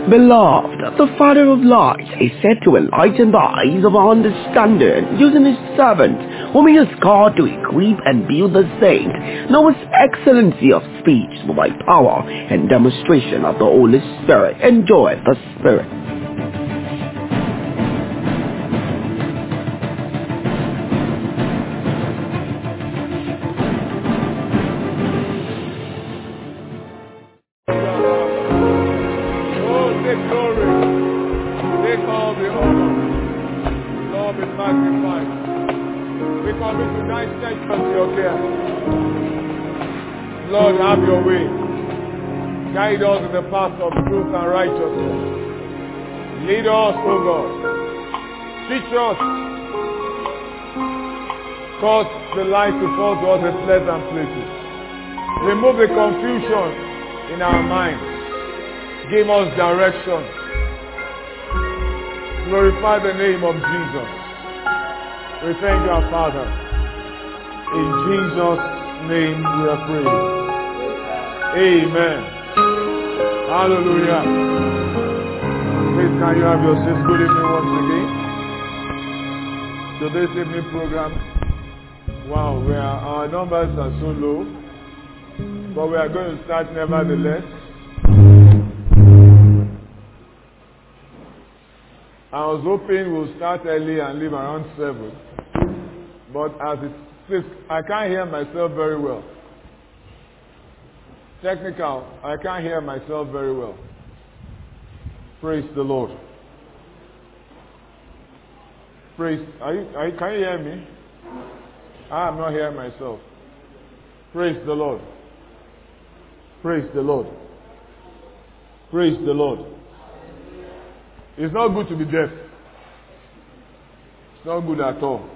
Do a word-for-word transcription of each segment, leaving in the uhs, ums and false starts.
Beloved, the Father of lights is said to enlighten the eyes of our understanding, using his servant, whom he has called to equip and build the saint. Know his excellency of speech by power and demonstration of the Holy Spirit. Enjoy the Spirit. Lord, have your way. Guide us in the path of truth and righteousness. Lead us, O God. Teach us. Cause the light to fall to us in pleasant places. Remove the confusion in our minds. Give us direction. Glorify the name of Jesus. We thank you, our Father. In Jesus' name we are praying. Amen. Hallelujah. Please, can you have your seats? Good evening once again. Today's evening program. Wow, we are, our numbers are so low, but we are going to start nevertheless. I was hoping we'll start early and leave around seven, but as it is, I can't hear myself very well. Technical, I can't hear myself very well. Praise the Lord. Praise, are you, are you, can you hear me? I am not hearing myself. Praise the Lord. Praise the Lord. Praise the Lord. It's not good to be deaf. It's not good at all.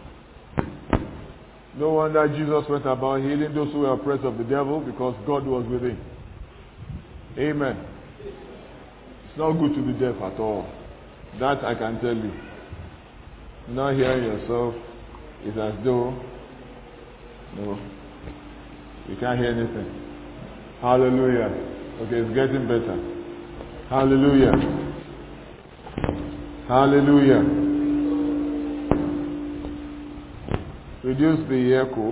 No wonder Jesus went about healing those who were oppressed of the devil, because God was with him. Amen. It's not good to be deaf at all. That I can tell you. Not hearing yourself is as though, no, you can't hear anything. Hallelujah. Okay, it's getting better. Hallelujah. Hallelujah. Reduce the echo.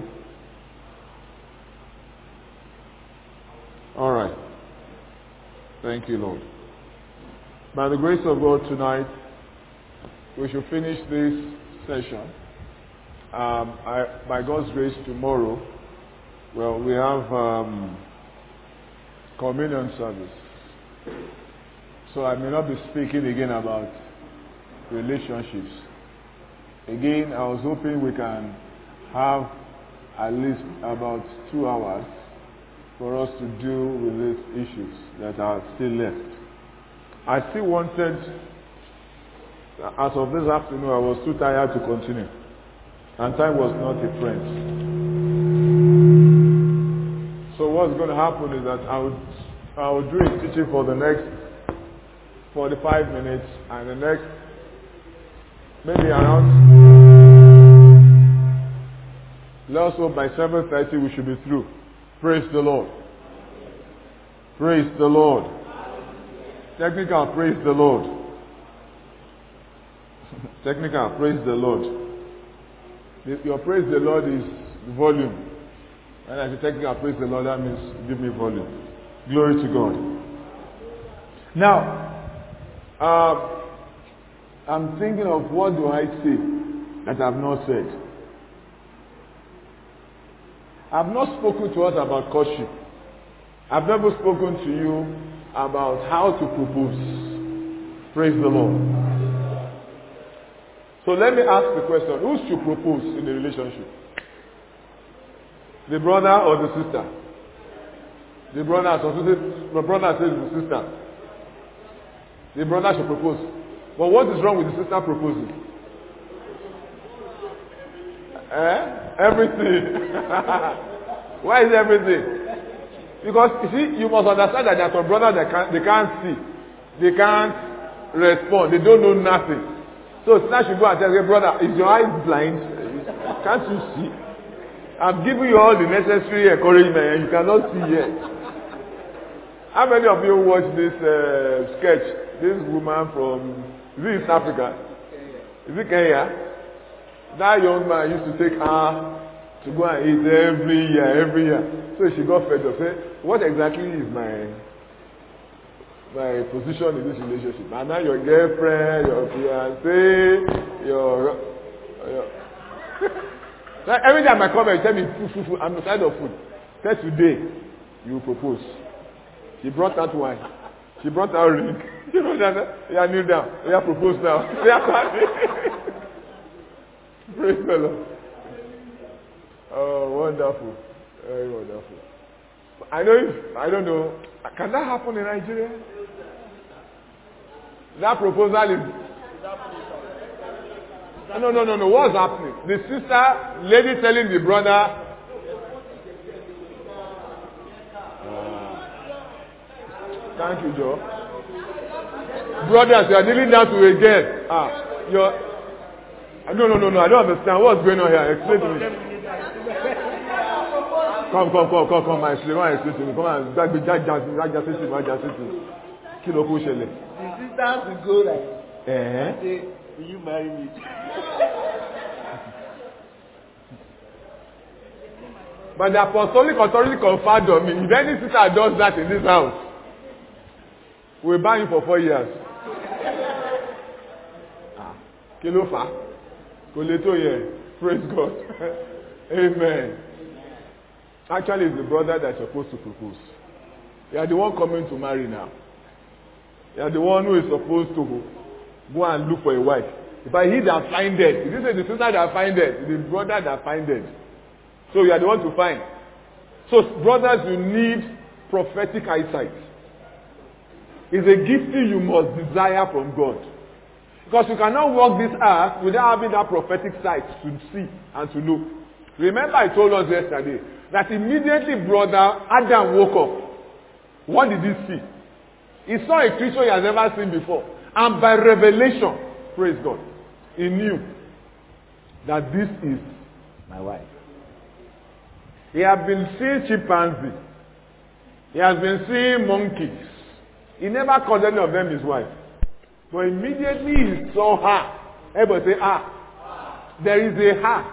All right. Thank you, Lord. By the grace of God tonight, we should finish this session. Um, I, by God's grace, tomorrow, well, we have um, communion service. So I may not be speaking again about relationships. Again, I was hoping we can have at least about two hours for us to deal with these issues that are still left. I still wanted, as of this afternoon, I was too tired to continue, and time was not a friend. So what's going to happen is that I would, I would do a teaching for the next forty-five minutes, and the next, maybe around, let's hope by seven thirty we should be through. Praise the Lord. Praise the Lord. Technical, praise the Lord. Technical, praise the Lord. Your praise the Lord is volume. And as a technical, praise the Lord, that means give me volume. Glory to God. Now, uh, I'm thinking of what do I say that I've not said. I've not spoken to us about courtship. I've never spoken to you about how to propose. Praise the Lord. So let me ask the question, who should propose in the relationship? The brother or the sister? The brother, so the brother says the sister. The brother should propose. But what is wrong with the sister proposing? Eh? Everything. Why is everything? Because you see, you must understand that there are some brothers that can't, they can't see, they can't respond, they don't know nothing. So sister should go and tell her, brother, is your eyes blind? Can't you see? I'm giving you all the necessary encouragement and you cannot see yet. How many of you watch this uh, sketch? This woman from, is it East Africa? Is it Kenya? That young man used to take her to go and eat every year, every year. So she got fed up. Say, what exactly is my my position in this relationship? And now your girlfriend, your fiancé, your, your now, every time I come and tell me food, food, food, I'm tired of food. Say today you propose. She brought out wine. She brought out ring. You know that? Yeah, kneel down. Yeah, propose now. Yeah, praise the Lord. Oh, wonderful. Very wonderful. I know if, I don't know. Can that happen in Nigeria? That proposal is... No, no, no, no. What's happening? The sister, lady telling the brother... Thank you, Joe. Brothers, you are kneeling down to a girl. Ah, you're... No, no, no, no. I don't understand. What's going on here? Explain to me. Come, come, come, come, come, my slave. Explain to me. Come on. That be that just, that just it, that just it. Kilo ko shele. The sisters will go like, eh? And say, will you marry me? But the apostolic authority conferred on me. If any sister does that in this house, we'll ban you for four years. Ah, kilo fa. Koleto here. Praise God. Amen. Actually, it's the brother that's supposed to propose. You are the one coming to marry now. You are the one who is supposed to go and look for a wife. If I hear that find it, if you say the sister that find it, the brother that find it. So you are the one to find. So brothers, you need prophetic eyesight. It's a gifting you must desire from God. Because you cannot walk this earth without having that prophetic sight to see and to know. Remember I told us yesterday that immediately brother Adam woke up. What did he see? He saw a creature he has never seen before. And by revelation, praise God, he knew that this is my wife. He had been seeing chimpanzee. He has been seeing monkeys. He never called any of them his wife. But immediately he saw her. Everybody say, ah. There is a her.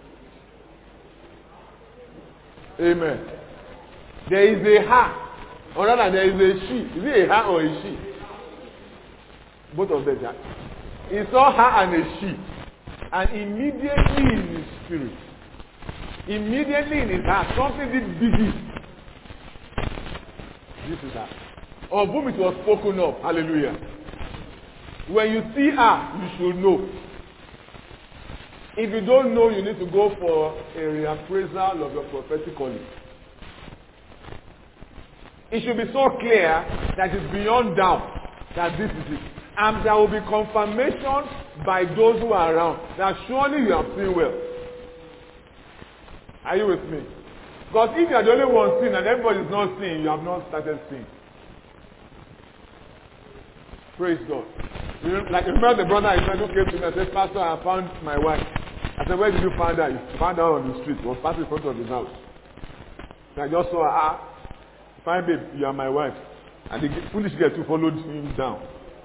Amen. There is a her. Or rather, there is a she. Is it a her or a she? Both of them. He saw her and a she. And immediately in his spirit, immediately in his heart, something did biggie. This is her. Of whom it was spoken of. Hallelujah. When you see her, you should know. If you don't know, you need to go for a reappraisal of your prophetic calling. It should be so clear that it's beyond doubt that this is it. And there will be confirmation by those who are around that surely you have seen well. Are you with me? Because if you are the only one seeing and everybody is not seeing, you have not started seeing. Praise God. Like remember the brother I who came to me and said, Pastor, I found my wife. I said, where did you find her? He found her on the street. He was passing in front of his house. And I just saw her. Ah, fine babe, you are my wife. And the foolish girl too followed him down.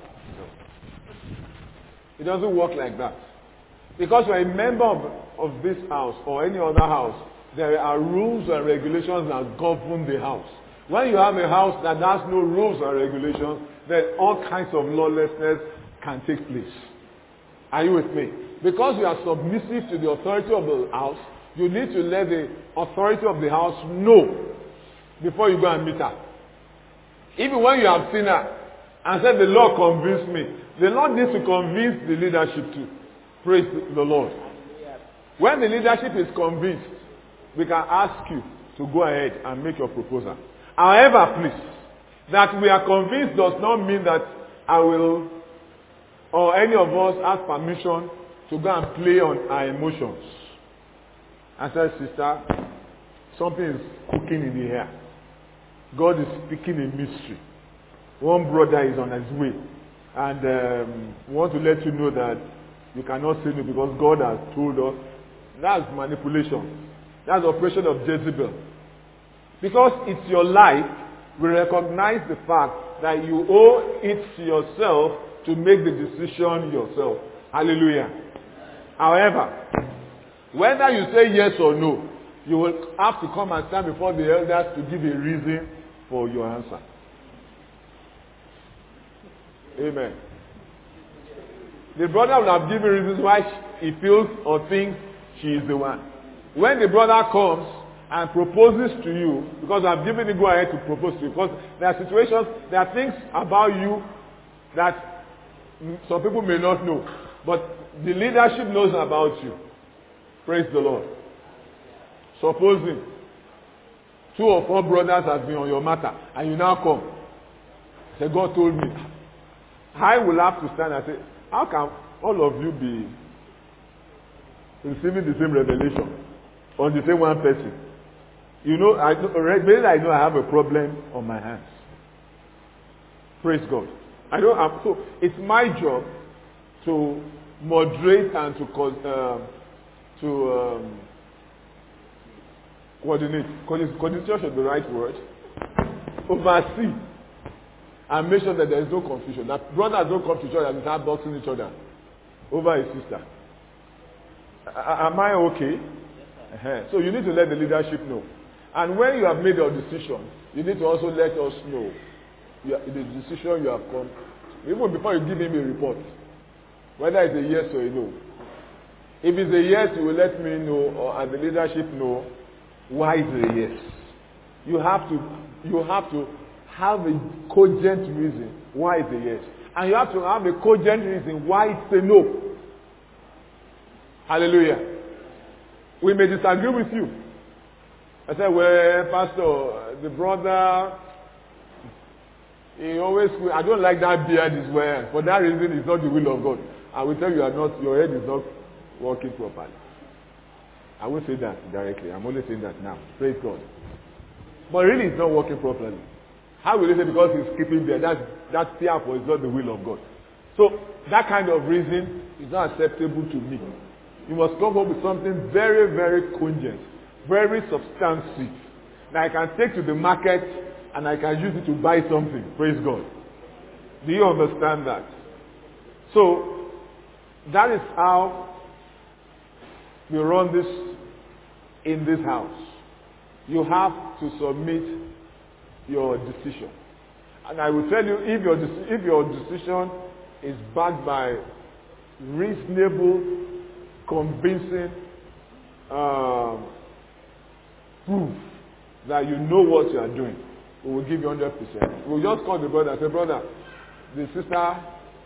It doesn't work like that. Because you are a member of, of this house or any other house, there are rules and regulations that govern the house. When you have a house that has no rules and regulations, then all kinds of lawlessness can take place. Are you with me? Because you are submissive to the authority of the house, you need to let the authority of the house know before you go and meet her. Even when you have seen her and said, the Lord convinced me, the Lord needs to convince the leadership too. Praise the Lord. When the leadership is convinced, we can ask you to go ahead and make your proposal. However, please, that we are convinced does not mean that I will, or any of us has permission to go and play on our emotions. I said, sister, something is cooking in the air. God is speaking a mystery. One brother is on his way. And um, we want to let you know that you cannot say no because God has told us. That's manipulation. That's the operation of Jezebel. Because it's your life, we recognize the fact that you owe it to yourself to make the decision yourself. Hallelujah. However, whether you say yes or no, you will have to come and stand before the elders to give a reason for your answer. Amen. The brother will have given reasons why he feels or thinks she is the one. When the brother comes and proposes to you, because I've given the go ahead to propose to you, because there are situations, there are things about you that some people may not know, but the leadership knows about you. Praise the Lord. Supposing two or four brothers have been on your matter, and you now come, say, God told me. I will have to stand and say, how can all of you be receiving the same revelation on the same one person? You know, I maybe I know I have a problem on my hands. Praise God. I don't have, so it's my job to moderate and to uh, to um, coordinate. Coordination should be the right word. Oversee and make sure that there is no confusion. That brothers don't come to each other and start boxing each other over a sister. Am I okay? Uh-huh. So you need to let the leadership know. And when you have made your decision, you need to also let us know you, the decision you have come. Even before you give him a report, whether it's a yes or a no. If it's a yes, you will let me know, or and the leadership know why it's a yes. You have to, you have to have a cogent reason why it's a yes. And you have to have a cogent reason why it's a no. Hallelujah. We may disagree with you. I said, well, Pastor, the brother, he always, I don't like that beard he's wearing. For that reason, it's not the will of God. I will tell you, you are not, your head is not working properly. I won't say that directly. I'm only saying that now. Praise God. But really, it's not working properly. How will you say because he's keeping there? That's, that's therefore it's not the will of God. So, that kind of reason is not acceptable to me. You must come up with something very, very cogent, very substantive, that I can take to the market and I can use it to buy something. Praise God. Do you understand that? So, that is how we run this in this house. You have to submit your decision. And I will tell you, if your, if your decision is backed by reasonable, convincing um, proof that you know what you are doing, we will give you one hundred percent. We will just call the brother and say, brother, the sister,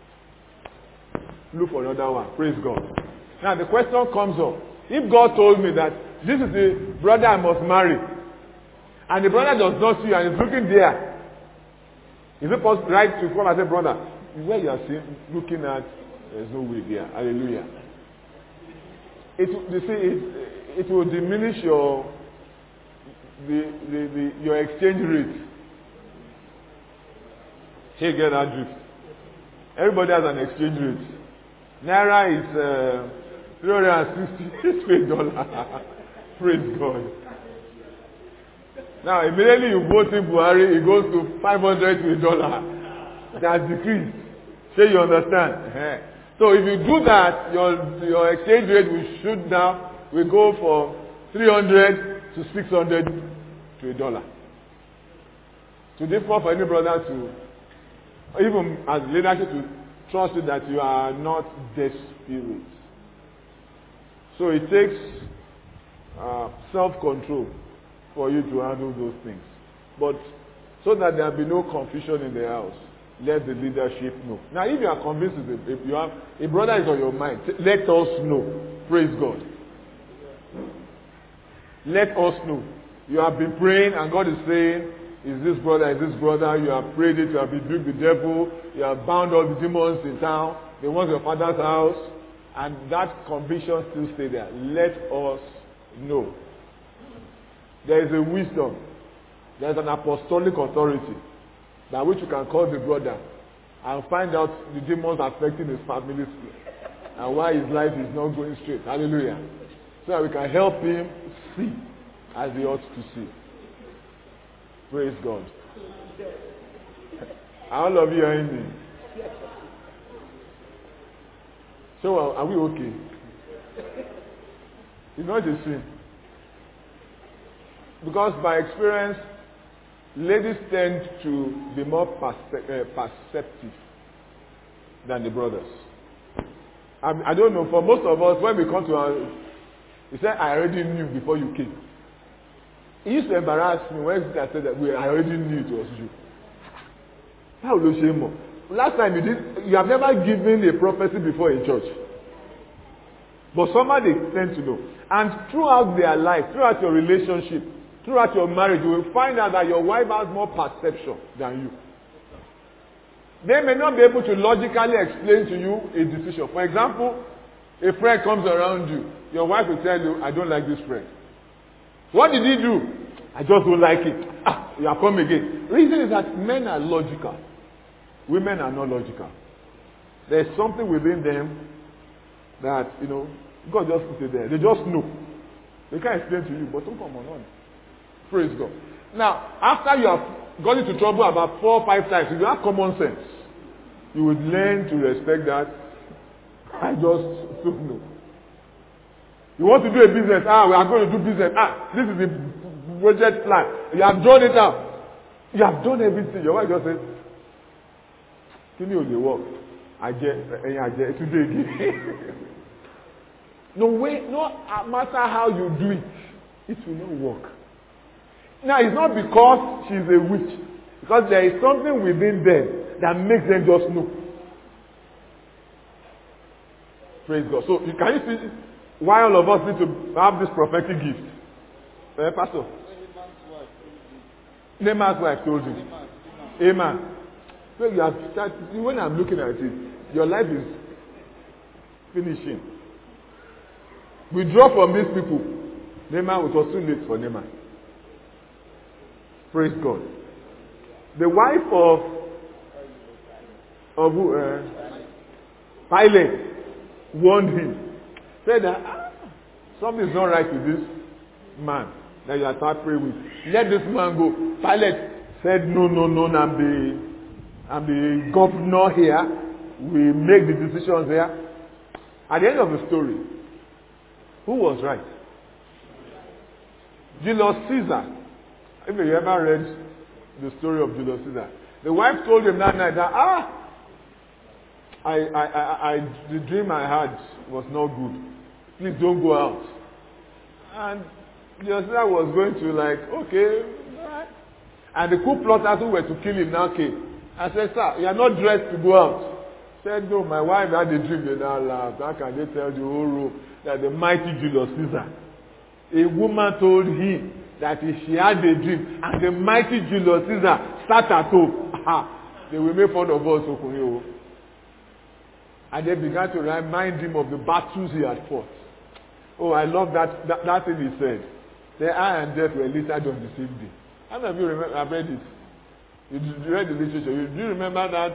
look for another one. Praise God. Now the question comes up. If God told me that this is the brother I must marry, and the brother does not see you and is looking there, is it possible right to come and say, brother, where you are seeing, looking at, there's no way there. Hallelujah. It, you see, it, it will diminish your the, the, the your exchange rate. Hey, get that drift. Everybody has an exchange rate. Naira is uh, three hundred sixty to a dollar. Praise God. Now, immediately you vote in Buhari, it goes to five hundred to a dollar. That's decreased. So you understand? Uh-huh. So if you do that, your your exchange rate will shoot down. We go from three hundred to six hundred to a dollar. To therefore for any brother to, even as leadership, to trust you that you are not desperate. So it takes uh, self-control for you to handle those things. But so that there will be no confusion in the house, let the leadership know. Now, if you are convinced, if you have a brother is on your mind, let us know. Praise God. Let us know. You have been praying, and God is saying, "Is this brother? Is this brother? You have prayed it. You have rebuked the devil. You have bound all the demons in town. They want your father's house, and that conviction still stay there. Let us know. There is a wisdom. There is an apostolic authority by which you can call the brother and find out the demons affecting his family and why his life is not going straight. Hallelujah. So that we can help him see as he ought to see. Praise God. All of you are in me. So uh, are we okay? It's not a sin. Because by experience, ladies tend to be more perce- uh, perceptive than the brothers. I, I don't know, for most of us, when we come to our, he said, I already knew before you came. He used to embarrass me when I said that we, I already knew it was you. How will you shame more? Last time you did, you have never given a prophecy before in church. But somebody tend to know. And throughout their life, throughout your relationship, throughout your marriage, you will find out that your wife has more perception than you. They may not be able to logically explain to you a decision. For example, a friend comes around you. Your wife will tell you, I don't like this friend. What did he do? I just don't like it. Ah, you have come again. The reason is that men are logical. Women are not logical. There's something within them that, you know, God just put it there. They just know. They can't explain to you, but don't come on. Praise God. Now, after you have got into trouble about four or five times, if you have common sense, you would learn to respect that. I just don't know. You want to do a business. Ah, we are going to do business. Ah, this is the project plan. You have drawn it out. You have done everything. Your wife just says, can you only work? I get, I get today again. No way, no matter how you do it, it will not work. Now, it's not because she's a witch. Because there is something within them that makes them just know. Praise God. So, you can you see why all of us need to have this prophetic gift? Eh, Pastor? Naaman's wife told you. Amen. So you have started, when I'm looking at it, your life is finishing. Withdraw from these people. Naaman, it was too late for Naaman. Praise God. The wife of of who? Uh, Pilate warned him. Said that ah, something is not right with this man that you are start praying with. Let this man go. Pilate said, no, no, no, I'm the, I'm the governor here. We make the decisions here. At the end of the story, who was right? Julius Caesar. If you ever read the story of Julius Caesar, the wife told him that night that, ah, I, I, I, I, the dream I had was not good. Please don't go out. And Julius Caesar was going to like, okay, all right. And the coup plotters who were to kill him now came. I said, sir, you are not dressed to go out. He said, no, my wife had a dream. They now laughed. How can they tell the whole room that the mighty Julius Caesar, a woman told him that she had a dream, and the mighty Julius Caesar sat at home. They will make fun of us, Okunyo. And they began to remind him of the battles he had fought. Oh, I love that, that, that thing he said. The I and death were listed on the same day. How many of you remember? I've read it. You read the literature. You, do you remember that?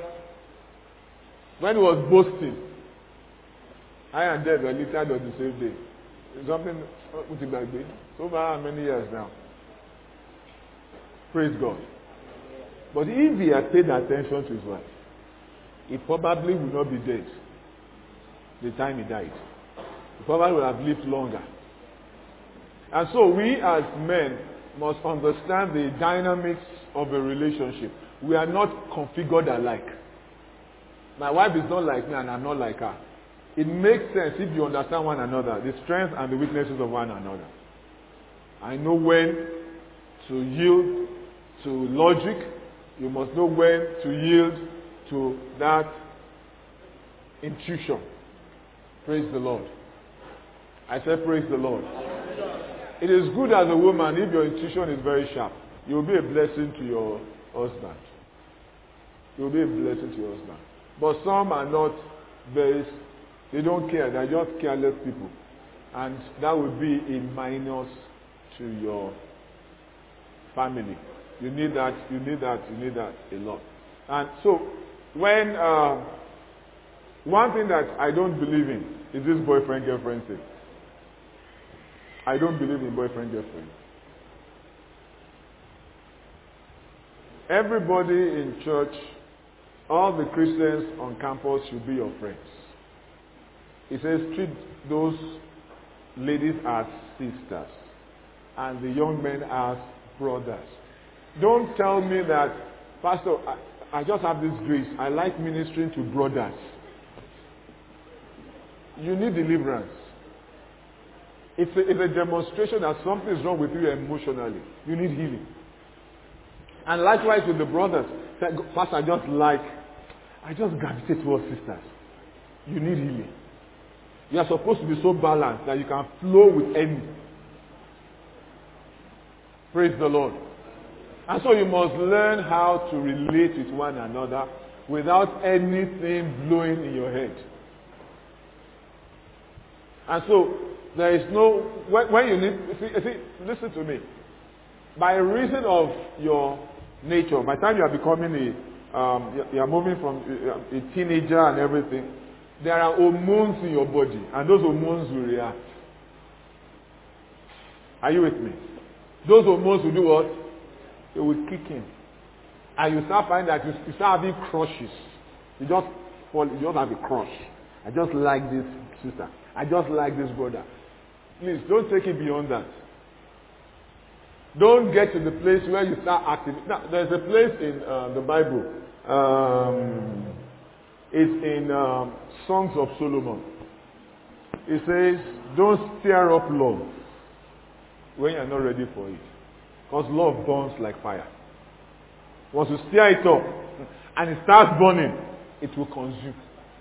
When he was boasting, I and death were listed on the same day. Something, what did I do? So far, how many years now? Praise God. But if he had paid attention to his wife, he probably would not be dead the time he died. He probably would have lived longer. And so we as men must understand the dynamics of a relationship. We are not configured alike. My wife is not like me and I'm not like her. It makes sense if you understand one another, the strengths and the weaknesses of one another. I know when to yield to logic. You must know when to yield to that intuition. Praise the Lord. I said praise the Lord. It is good as a woman if your intuition is very sharp. You will be a blessing to your husband. You will be a blessing to your husband. But some are not very, they don't care. They are just careless people. And that will be a minus to your family. You need that, you need that, you need that a lot. And so, when, uh, one thing that I don't believe in is this boyfriend-girlfriend thing. I don't believe in boyfriend-girlfriend. everybody in church, all the Christians on campus should be your friends. It says treat those ladies as sisters and the young men as brothers. Don't tell me that, Pastor, I, I just have this grace. I like ministering to brothers. You need deliverance. It's a, it's a demonstration that something is wrong with you emotionally. You need healing. And likewise with the brothers. Pastor, I just like, I just gravitate towards sisters. You need healing. You are supposed to be so balanced that you can flow with any. Praise the Lord. And so you must learn how to relate with one another without anything blowing in your head. And so there is no, when, when you need, see, see, listen to me. By reason of your nature, by the time you are becoming a, um, you, you are moving from a, a teenager and everything, there are hormones in your body, and those hormones will react. Are you with me? Those hormones will do what? They will kick in. And you start finding that you, you start having crushes. You just fall, you just have a crush. I just like this sister. I just like this brother. Please, don't take it beyond that. Don't get to the place where you start acting. Now, there's a place in uh, the Bible. Um, it's in um, Songs of Solomon. It says, don't stir up love when you're not ready for it. Because love burns like fire. Once you stir it up and it starts burning, it will consume.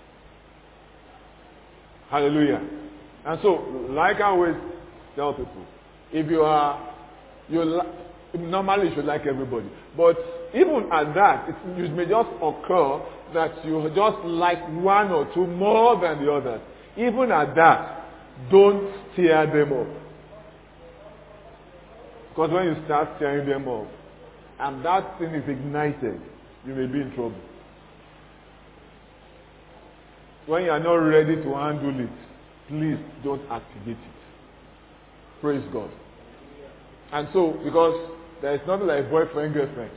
Hallelujah. And so, like I always tell people, if you are, you li- normally you should like everybody. But even at that, it, it may just occur that you just like one or two more than the others. Even at that, don't stir them up. Because when you start stirring them up, and that thing is ignited, you may be in trouble. When you are not ready to handle it, please don't activate it. Praise God. And so, because there is nothing like boyfriend, girlfriend.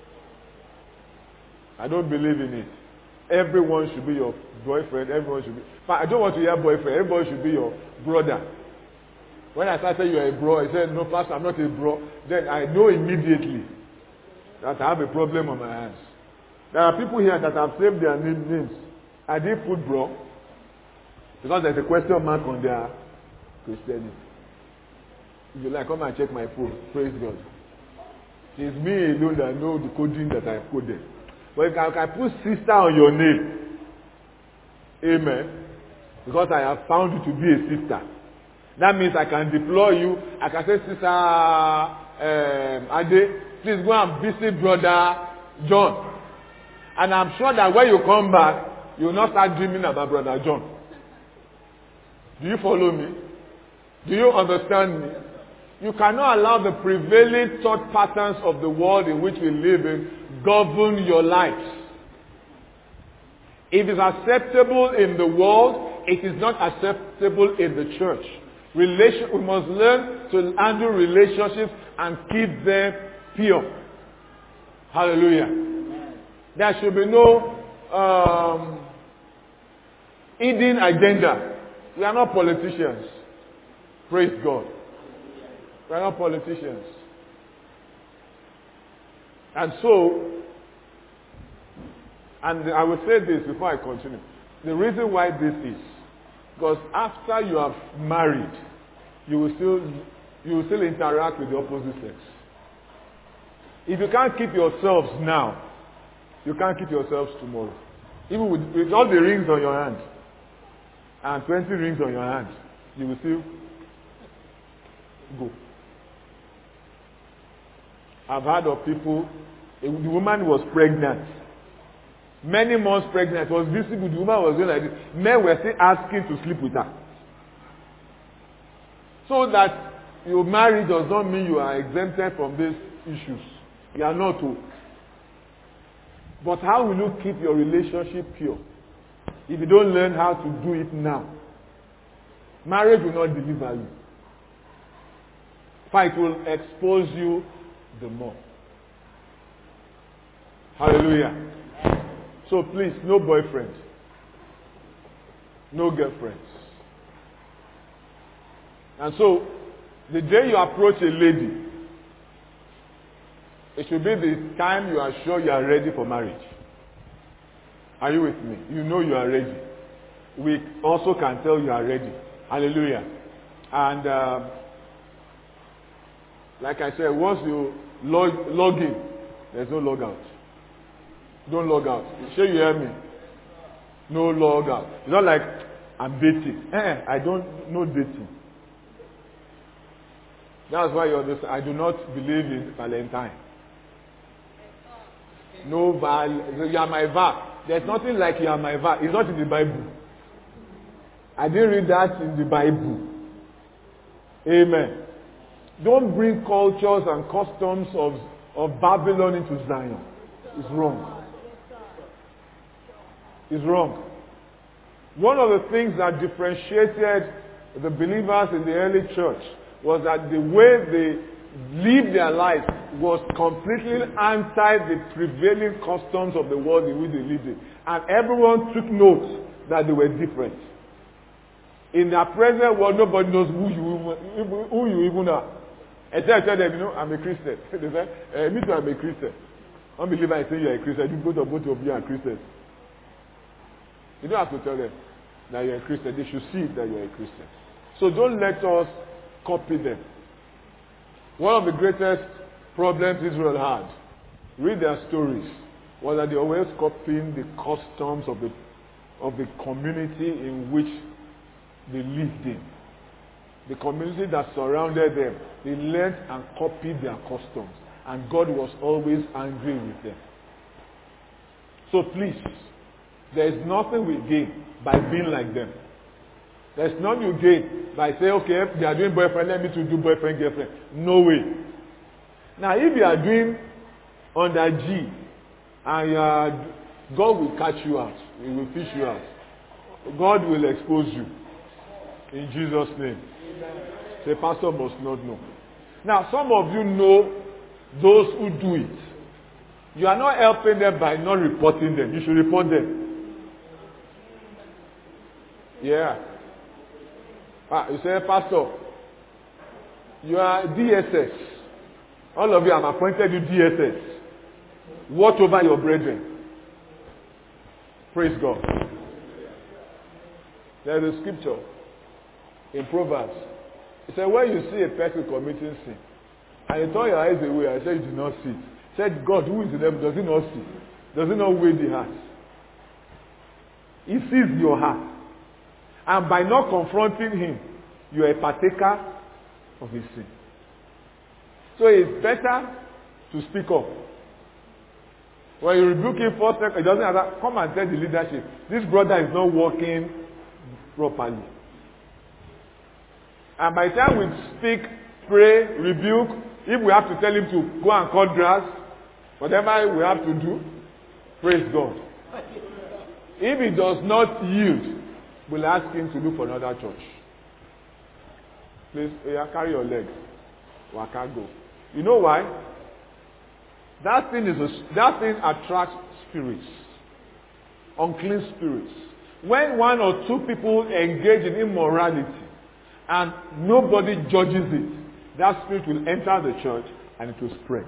I don't believe in it. Everyone should be your boyfriend. Everyone should be. But I don't want to hear boyfriend. Everybody should be your brother. When I started, you are a bro. I said, no, Pastor, I'm not a bro. Then I know immediately that I have a problem on my hands. There are people here that have saved their names. I did put bro because there's a question mark on their Christianity. If you like, come and check my phone. Praise God. It's me alone that know the coding that I coded. But if I can put sister on your name, amen, because I have found you to be a sister, that means I can deploy you. I can say, Sister um, Ade, please go and visit Brother John. And I'm sure that when you come back, you will not start dreaming about Brother John. Do you follow me? Do you understand me? You cannot allow the prevailing thought patterns of the world in which we live in govern your lives. It is acceptable in the world, it is not acceptable in the church. Relation, we must learn to handle relationships and keep them pure. Hallelujah. There should be no um, hidden agenda. We are not politicians. Praise God. We are not politicians. And so, and I will say this before I continue. The reason why this is, because after you have married, you will still, you will still interact with the opposite sex. If you can't keep yourselves now, you can't keep yourselves tomorrow. Even with, with all the rings on your hand, and twenty rings on your hand, you will still go. I've heard of people, the woman was pregnant. Many months pregnant, was visible, the woman was doing like this. Men were still asking to sleep with her. So that you marry does not mean you are exempted from these issues. You are not too. But how will you keep your relationship pure if you don't learn how to do it now? Marriage will not deliver you. It will expose you the more. Hallelujah. So please, no boyfriend. No girlfriends. And so, the day you approach a lady, it should be the time you are sure you are ready for marriage. Are you with me? You know you are ready. We also can tell you are ready. Hallelujah. And um, like I said, once you log, log in, there's no log out. Don't log out. Sure you hear me? No log out. It's not like I'm dating. Eh, I don't know dating. That's why you understand. I do not believe in Valentine. No val. You are my va. There's nothing like you are my va. It's not in the Bible. I didn't read that in the Bible. Amen. Don't bring cultures and customs of, of Babylon into Zion. It's wrong. It's wrong. One of the things that differentiated the believers in the early church was that the way they lived their lives was completely anti the prevailing customs of the world in which they lived in. And everyone took note that they were different. In their present world, nobody knows who you, who you even are. I tell, I tell them, you know, I'm a Christian. They say, eh, me too, I'm a Christian. Unbeliever, I say you're a Christian. You go to both of you are Christians. You don't have to tell them that you're a Christian. They should see that you're a Christian. So don't let us copy them. One of the greatest problems Israel had, read their stories, was that they always copying the customs of the of the community in which they lived in. The community that surrounded them, they learned and copied their customs. And God was always angry with them. So please, there is nothing we gain by being like them. There's nothing you gain by saying, okay, they are doing boyfriend, let me to do boyfriend, girlfriend. No way. Now, if you are doing under G, and you are, God will catch you out. He will fish you out. God will expose you. In Jesus' name. The pastor must not know. Now, some of you know those who do it. You are not helping them by not reporting them. You should report them. Yeah. Ah, you say, Pastor, you are D S S. All of you have appointed you D S S. Watch over your brethren. Praise God. There is a scripture in Proverbs. It said, when you see a person committing sin, and you turn your eyes away, I said, you do not see. Said, God, who is in heaven, does he not see? Does he not weigh the heart? He sees your heart. And by not confronting him, you are a partaker of his sin. So it's better to speak up. When you rebuke him first, it doesn't matter. Come and tell the leadership, this brother is not working properly. And by the time we speak, pray, rebuke, if we have to tell him to go and cut grass, whatever we have to do, praise God. If he does not yield, we'll ask him to look for another church. Please, yeah, carry your legs. Waka go. You know why? That thing is a, that thing attracts spirits, unclean spirits. When one or two people engage in immorality and nobody judges it, that spirit will enter the church and it will spread.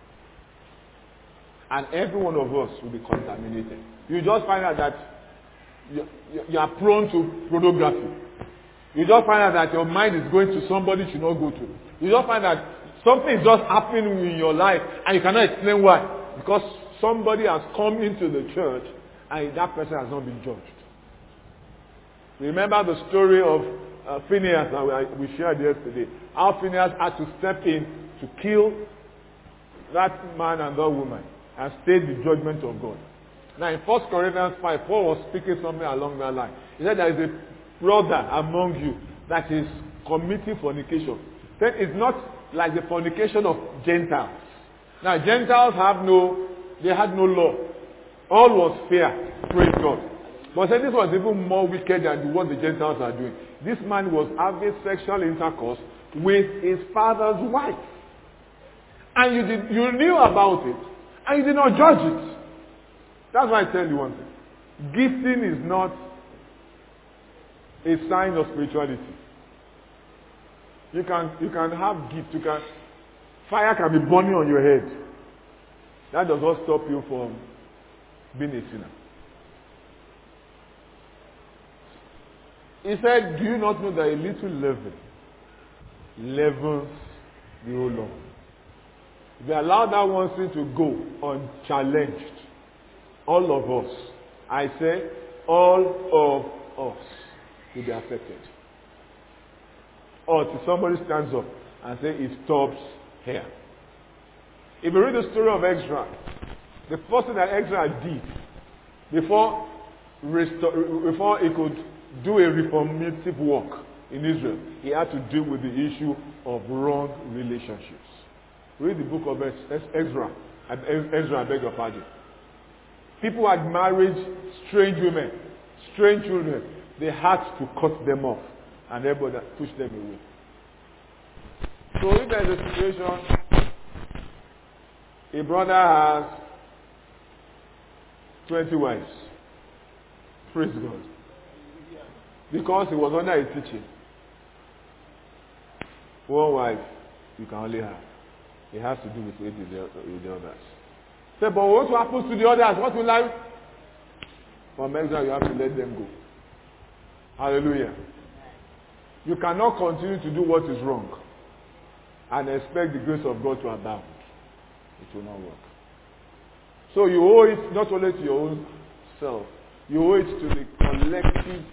And every one of us will be contaminated. You just find out that you, you are prone to pornography. You just find out that your mind is going to somebody you should not go to. You just find that something is just happening in your life and you cannot explain why. Because somebody has come into the church and that person has not been judged. Remember the story of uh, Phineas that we shared yesterday. How Phineas had to step in to kill that man and that woman and stay the judgment of God. Now in First Corinthians five, Paul was speaking something along that line. He said there is a brother among you that is committing fornication. Then it's not like the fornication of Gentiles. Now Gentiles have no, they had no law. All was fair. Praise God. But said this was even more wicked than what the Gentiles are doing. This man was having sexual intercourse with his father's wife. And you did, you knew about it. And you did not judge it. That's why I tell you one thing. Gifting is not a sign of spirituality. You can you can have gift. You can fire can be burning on your head. That does not stop you from being a sinner. He said, do you not know that a little leaven leavens the whole lump? If you allow that one thing to go unchallenged, all of us, I say, all of us will be affected. Or till somebody stands up and say it stops here. If you read the story of Ezra, the first thing that Ezra did before restore, before he could do a reformative work in Israel, he had to deal with the issue of wrong relationships. Read the book of Ezra. Ezra, I beg your pardon. People had married strange women, strange children. They had to cut them off, and everybody pushed them away. So if there is a situation, a brother has twenty wives. Praise God. Because he was under a teaching. One wife you can only have. It has to do with the, with the others. Say, but what happens to the others? What will I? From Ezra, you have to let them go. Hallelujah. You cannot continue to do what is wrong and expect the grace of God to abound. It will not work. So you owe it not only to your own self, you owe it to the collective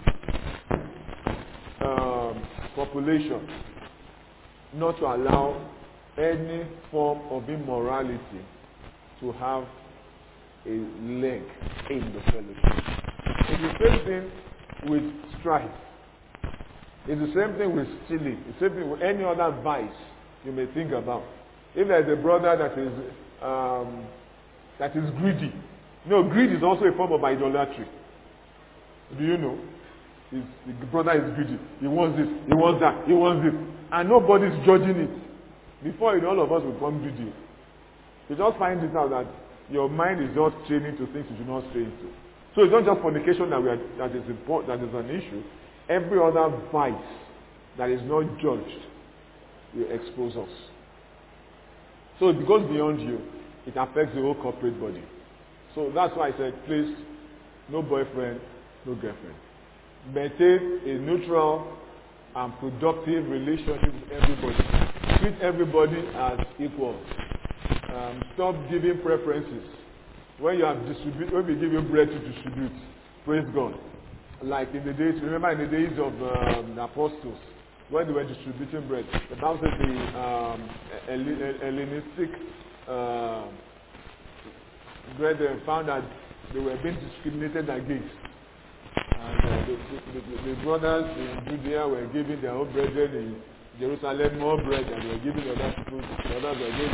um, population not to allow any form of immorality to have a leg in the fellowship. It's the same thing with strife. It's the same thing with stealing. It's the same thing with any other vice you may think about. If there is a brother that is um, that is greedy, no, greed is also a form of idolatry. Do you know? His, the brother is greedy. He wants this, he wants that, he wants this, and nobody is judging it. Before you know, all of us will become greedy. You just find it out that your mind is just training to things you should not stray into. So it's not just fornication that we are, that is important, that is an issue. Every other vice that is not judged will expose us. So it goes beyond you. It affects the whole corporate body. So that's why I said, please, no boyfriend, no girlfriend. Maintain a neutral and productive relationship with everybody. Treat everybody as equals. Um, stop giving preferences. When you have distribute, when we give you bread to distribute, praise God. Like in the days, remember in the days of um, the apostles, when they were distributing bread, the Bible says the um, Hellenistic uh, brethren found that they were being discriminated against. And uh, the, the, the brothers in Judea were giving their own brethren in Jerusalem more bread than they were giving the other people. The others were going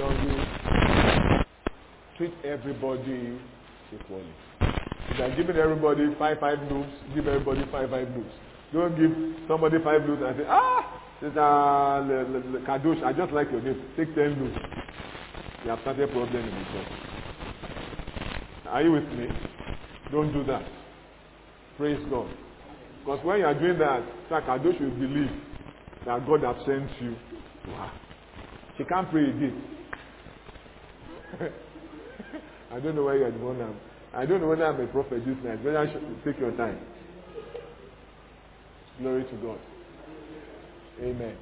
on to treat everybody equally. If you are giving everybody five five loaves, give everybody five five loaves. Don't give somebody five loaves and say, ah, Sister Kadosh, I just like your name. Take ten loaves. You have started a problem in the church. Are you with me? Don't do that. Praise God. Because when you are doing that, Sister Kadosh will believe that God has sent you. Wow. She can't pray again. I don't know why you are born now. I don't know whether I'm a prophet this night. Whether I should take your time. Glory to God. Amen.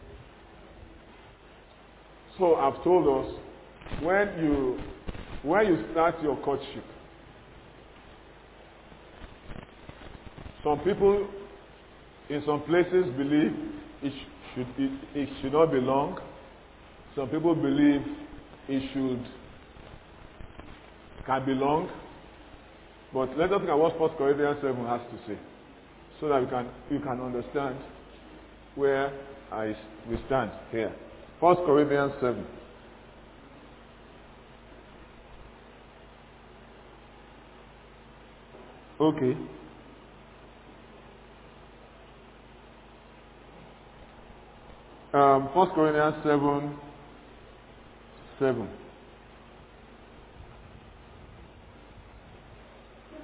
So I've told us, when you when you start your courtship, some people in some places believe it should it, it should not be long. Some people believe it should can be long. But let us look at what First Corinthians seven has to say, so that we can you can understand where I we stand here. First Corinthians seven. Okay. Um, First Corinthians seven, seven.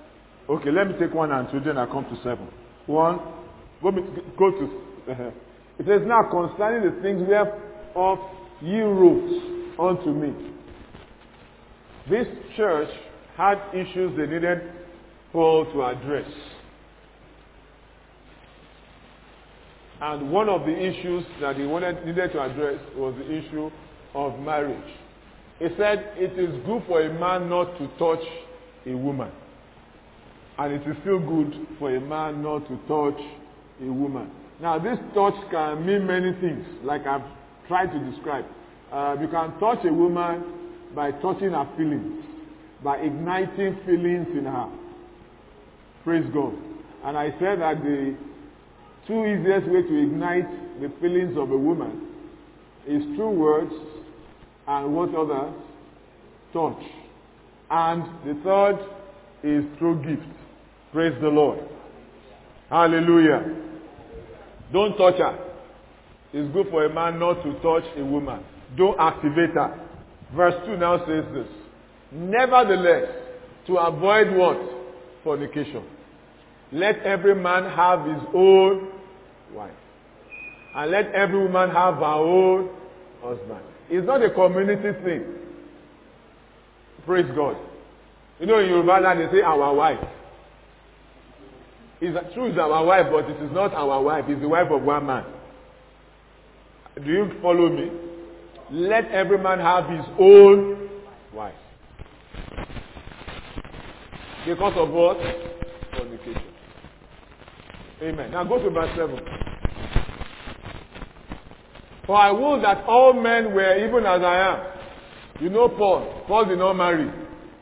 Okay, let me take one and two, then I come to seven. One, go, me, go to, uh, it says, now concerning the things whereof ye wrote unto me. This church had issues they needed Paul to address. And one of the issues that he wanted, needed to address was the issue of marriage. He said, it is good for a man not to touch a woman. And it is still good for a man not to touch a woman. Now, this touch can mean many things, like I've tried to describe. Uh, you can touch a woman by touching her feelings, by igniting feelings in her. Praise God. And I said that the two easiest way to ignite the feelings of a woman is through words and what others? Touch. And the third is through gift. Praise the Lord. Hallelujah. Don't touch her. It's good for a man not to touch a woman. Don't activate her. Verse two now says this. Nevertheless, to avoid what? Fornication. Let every man have his own wife. And let every woman have her own husband. It's not a community thing. Praise God. You know, in Yoruba land they say our wife. It's true it's our wife, but it is not our wife. It's the wife of one man. Do you follow me? Let every man have his own wife. Because of what? Fornication. Amen. Now go to verse seven. For I will that all men were even as I am. You know Paul. Paul did not marry.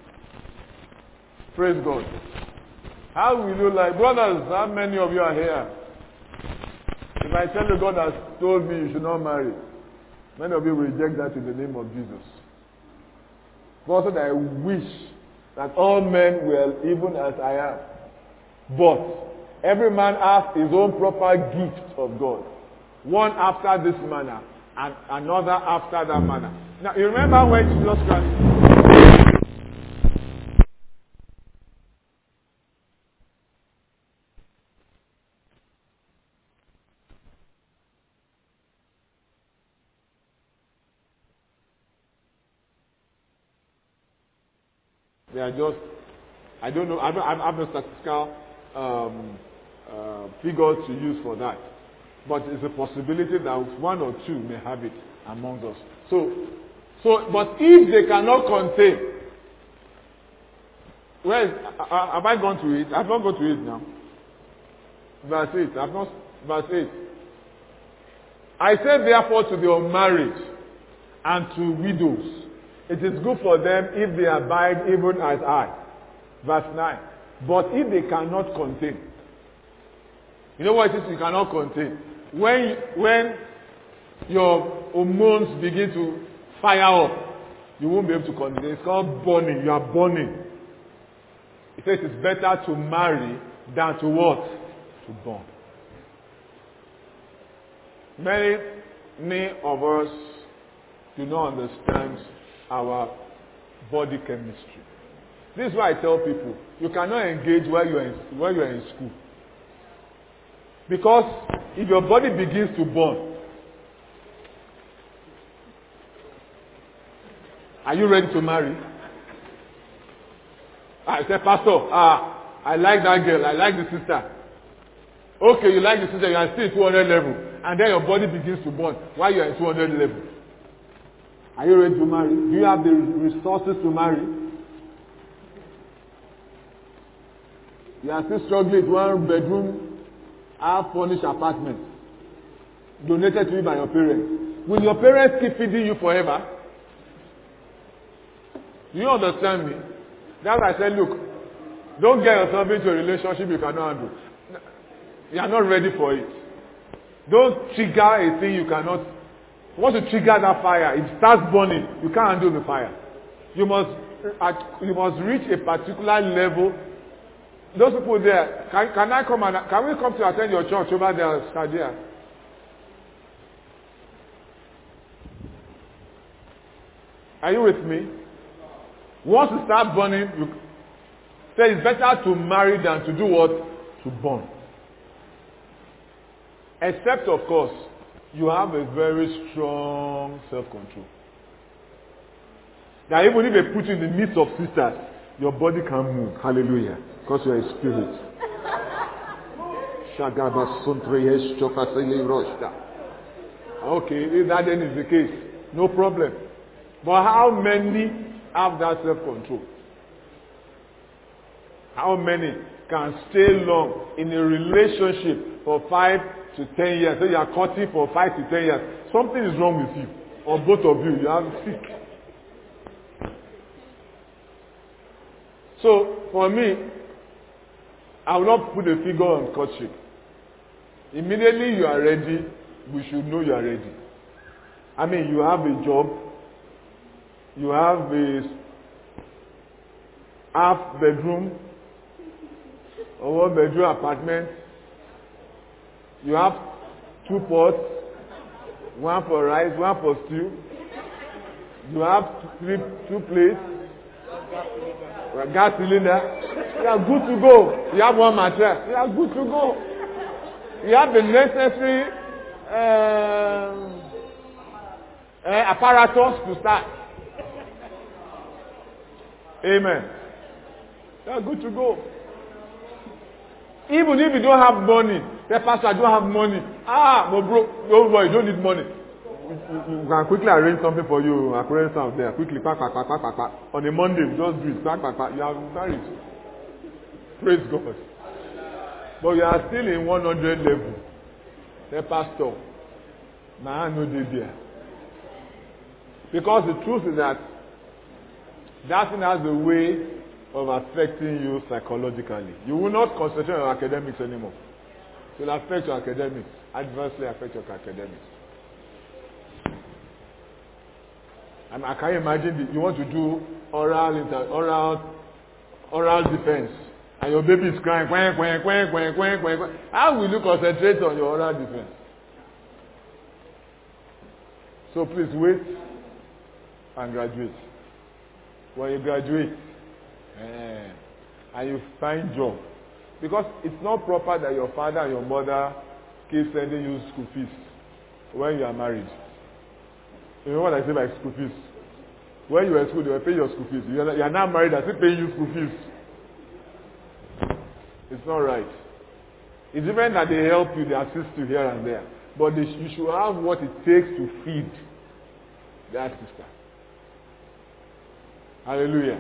Praise God. How will you like, brothers, how many of you are here? If I tell you God has told me you should not marry, many of you will reject that in the name of Jesus. But also that I wish that all men were even as I am. But every man has his own proper gift of God. One after this manner, and another after that manner. Now, you remember when Jesus Christ... They are just, I don't know, I don't I have no statistical um, uh, figures to use for that. But it's a possibility that one or two may have it among us. So, so, but if they cannot contain, where is, uh, have I gone to it? I've not gone to it now. Verse eight. I've not, verse eight. I say therefore to the unmarried and to widows, it is good for them if they abide even as I. Verse nine. But if they cannot contain, you know what it is you cannot contain? When, when your hormones begin to fire up, you won't be able to contain. It's called burning. You are burning. It says it's better to marry than to what? To burn. Many, many of us do not understand our body chemistry. This is why I tell people, you cannot engage while you are in, while you are in school. Because if your body begins to burn, are you ready to marry? I said, Pastor, ah, I like that girl, I like the sister. Okay, you like the sister, you are still two hundred level, and then your body begins to burn while you are in two hundred level. Are you ready to marry? Do you have the resources to marry? You are still struggling with one bedroom, half furnished apartment donated to you by your parents. Will your parents keep feeding you forever? Do you understand me? That's why I said, look, don't get yourself into a relationship you cannot handle. You are not ready for it. Don't trigger a thing you cannot. Once you trigger that fire, it starts burning. You can't handle the fire. You must, you must reach a particular level. Those people there, can, can I come and can we come to attend your church over there, Sadia? Are you with me? Once you start burning, you, So it's better to marry than to do what? To born. Except, of course, you have a very strong self-control. Now, even if they put you in the midst of sisters, your body can move. Hallelujah. Because you are a spirit. Okay, if that then is the case, no problem. But how many have that self-control? How many can stay long in a relationship for five to ten years? So you are courting for five to ten years. Something is wrong with you. Or both of you. You are sick. So, for me, I will not put a figure on courtship. Immediately you are ready, we should know you are ready. I mean, you have a job, you have a half bedroom or one bedroom apartment, you have two pots, one for rice, one for stew, you have three, two plates, a gas cylinder, you are good to go. You have one mattress, you are good to go. You have the necessary um, uh, apparatus to start. Amen. You are good to go. Even if you don't have money, the pastor, I don't have money. Ah, but bro, don't worry, you don't need money. You can quickly arrange something for you, arrange something there, quickly, pack, pack, pack, pack, pack, pack. On a Monday, just do it, pack, pack, pack. You are married. Praise God. But you are still in one hundred level. The pastor, nah, no day there. Because the truth is that that thing has a way of affecting you psychologically. You will not concentrate on your academics anymore. It will affect your academics, adversely affect your academics. And I can imagine that you want to do oral, inter, oral, oral defense, and your baby is crying, quang, quang, quang, quang, quang, quang, quang. How will you concentrate on your oral defense? So please wait and graduate. When you graduate, eh, and you find job, because it's not proper that your father and your mother keep sending you school fees when you are married. You know what I say by school fees? When you were in school, they were paying your school fees. You are, you are now married, they're still paying you school fees. It's not right. It's even that they help you, they assist you here and there. But they, you should have what it takes to feed that sister. Hallelujah.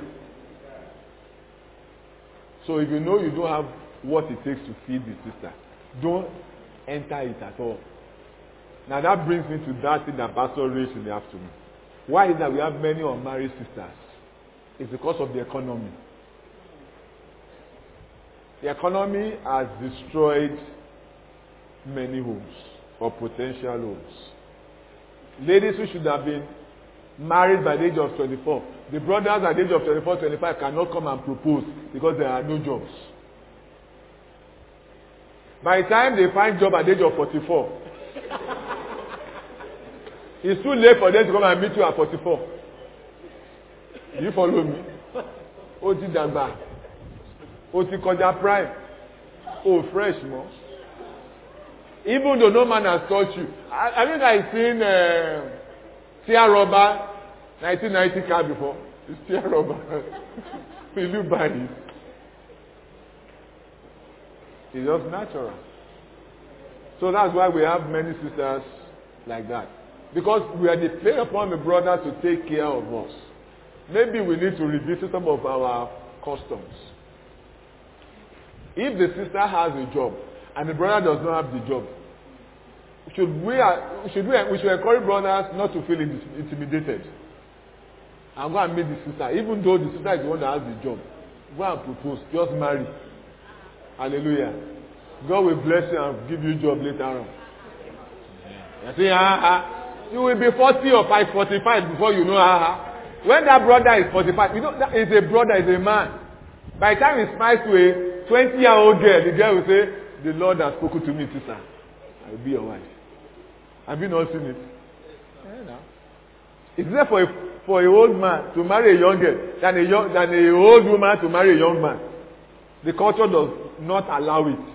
So if you know you don't have what it takes to feed the sister, don't enter it at all. Now that brings me to that thing that Pastor raised in the afternoon. Why is that we have many unmarried sisters? It's because of the economy. The economy has destroyed many homes or potential homes. Ladies who should have been married by the age of twenty-four, the brothers at the age of twenty-four, twenty-five cannot come and propose because there are no jobs. By the time they find job at the age of forty-four, it's too late for them to come and meet you at forty-four. Do you follow me? O ti dàgbà, o ti kọjá prime, o fresh mo. Even though no man has taught you, I, I think I've seen uh, Tia Robber nineteen ninety car before. It's Tia Robber. Will you buy it? It's just natural. So that's why we have many sisters like that. Because we are depending upon the brothers to take care of us. Maybe we need to revisit some of our customs. If the sister has a job and the brother does not have the job, should we, should we, we should encourage brothers not to feel intimidated and go and meet the sister, even though the sister is the one that has the job. Go and propose, just marry. Hallelujah. God will bless you and give you a job later on. You see, ah, ah, you will be forty or forty-five before you know, ah, ah. When that brother is forty-five, you know, that is a brother, is a man. By the time he smiles to a twenty-year-old girl, the girl will say, the Lord has spoken to me, sister. I will be your wife. Have you not seen it? Yeah, no. It's there for a, for a old man to marry a young girl than a young, than a old woman to marry a young man. The culture does not allow it.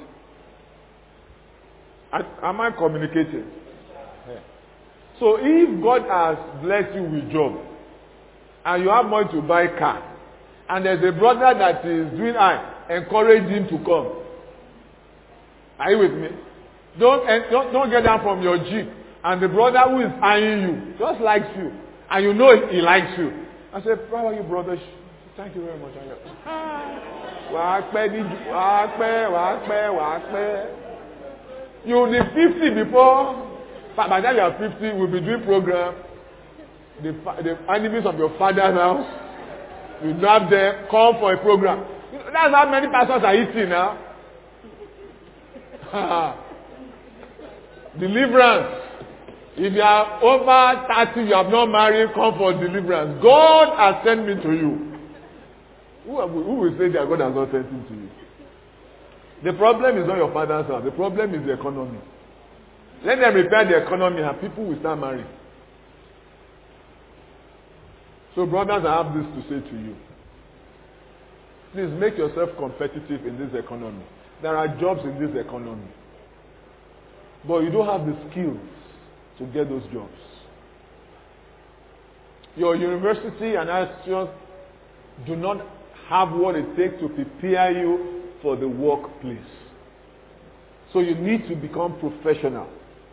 I, am I communicating? Yeah. So if God has blessed you with job, and you have money to buy car, and there's a brother that is doing I encourage him to come. Are you with me? Don't, don't, don't get down from your jeep, and the brother who is eyeing you just likes you, and you know he likes you. I said, how are you, brother? Thank you very much. You will be fifty before, by the time you are fifty, we'll be doing program. The, the enemies of your father's house, you grab them, come for a program. That's how many pastors are eating now. Deliverance. If you are over thirty, you have not married, come for deliverance. God has sent me to you. Who, who will say that God has not sent him to you? The problem is not your father's house. The problem is the economy. Let them repair the economy and people will start marrying. So brothers, I have this to say to you. Please make yourself competitive in this economy. There are jobs in this economy. But you don't have the skills to get those jobs. Your university and institutions do not have what it takes to prepare you for the workplace. So you need to become professional.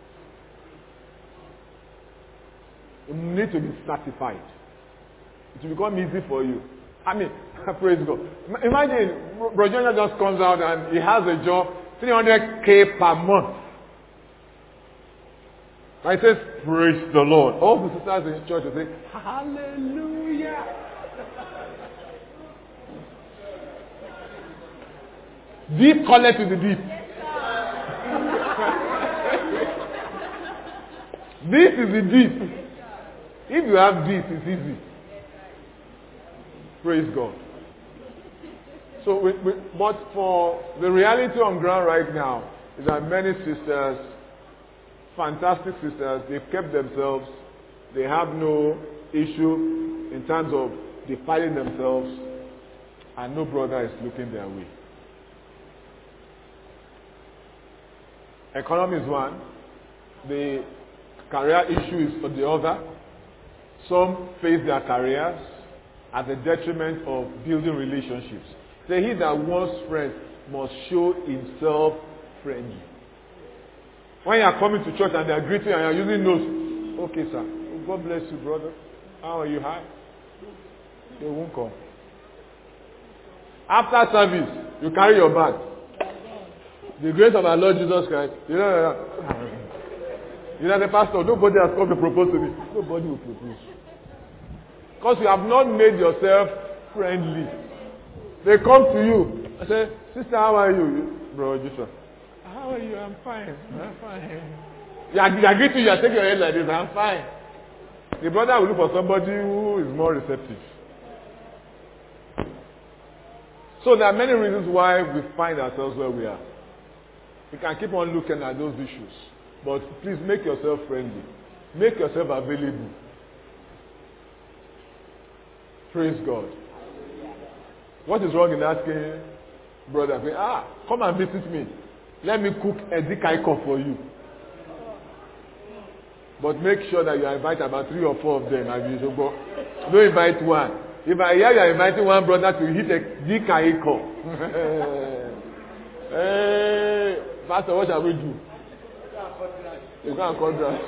You need to be certified. It will become easy for you. I mean, praise God. Imagine, Brother just comes out and he has a job, three hundred K per month. I says, praise the Lord. All the sisters in church will say, hallelujah. Deep call to the deep. This is the deep. If you have this, it's easy. Praise God. So, we, we, but for the reality on ground right now is that many sisters, fantastic sisters, they've kept themselves. They have no issue in terms of defiling themselves, and no brother is looking their way. Economy is one. The career issue is for the other. Some face their careers at the detriment of building relationships. Say, he that wants friends must show himself friendly. When you are coming to church and they are greeting you and you are using notes, okay, sir, God bless you, brother. How are you? Hi. They won't come. After service, you carry your bag. The grace of our Lord Jesus Christ. You know, you know the pastor, nobody has come to propose to me. Nobody will propose. Because you have not made yourself friendly. They come to you. I say, sister, how are you? Bro, Joshua. How are you? I'm fine. I'm fine. You are, you are greeting, you are taking your head like this. I'm fine. The brother will look for somebody who is more receptive. So there are many reasons why we find ourselves where we are. We can keep on looking at those issues. But please make yourself friendly. Make yourself available. Praise God. What is wrong in asking brother, ah, come and visit me. Let me cook a dikaiko for you. But make sure that you invite about three or four of them. Don't invite one. If I hear you are inviting one brother to hit a dikaiko. Hey, Pastor, what shall we do? You can't contrast.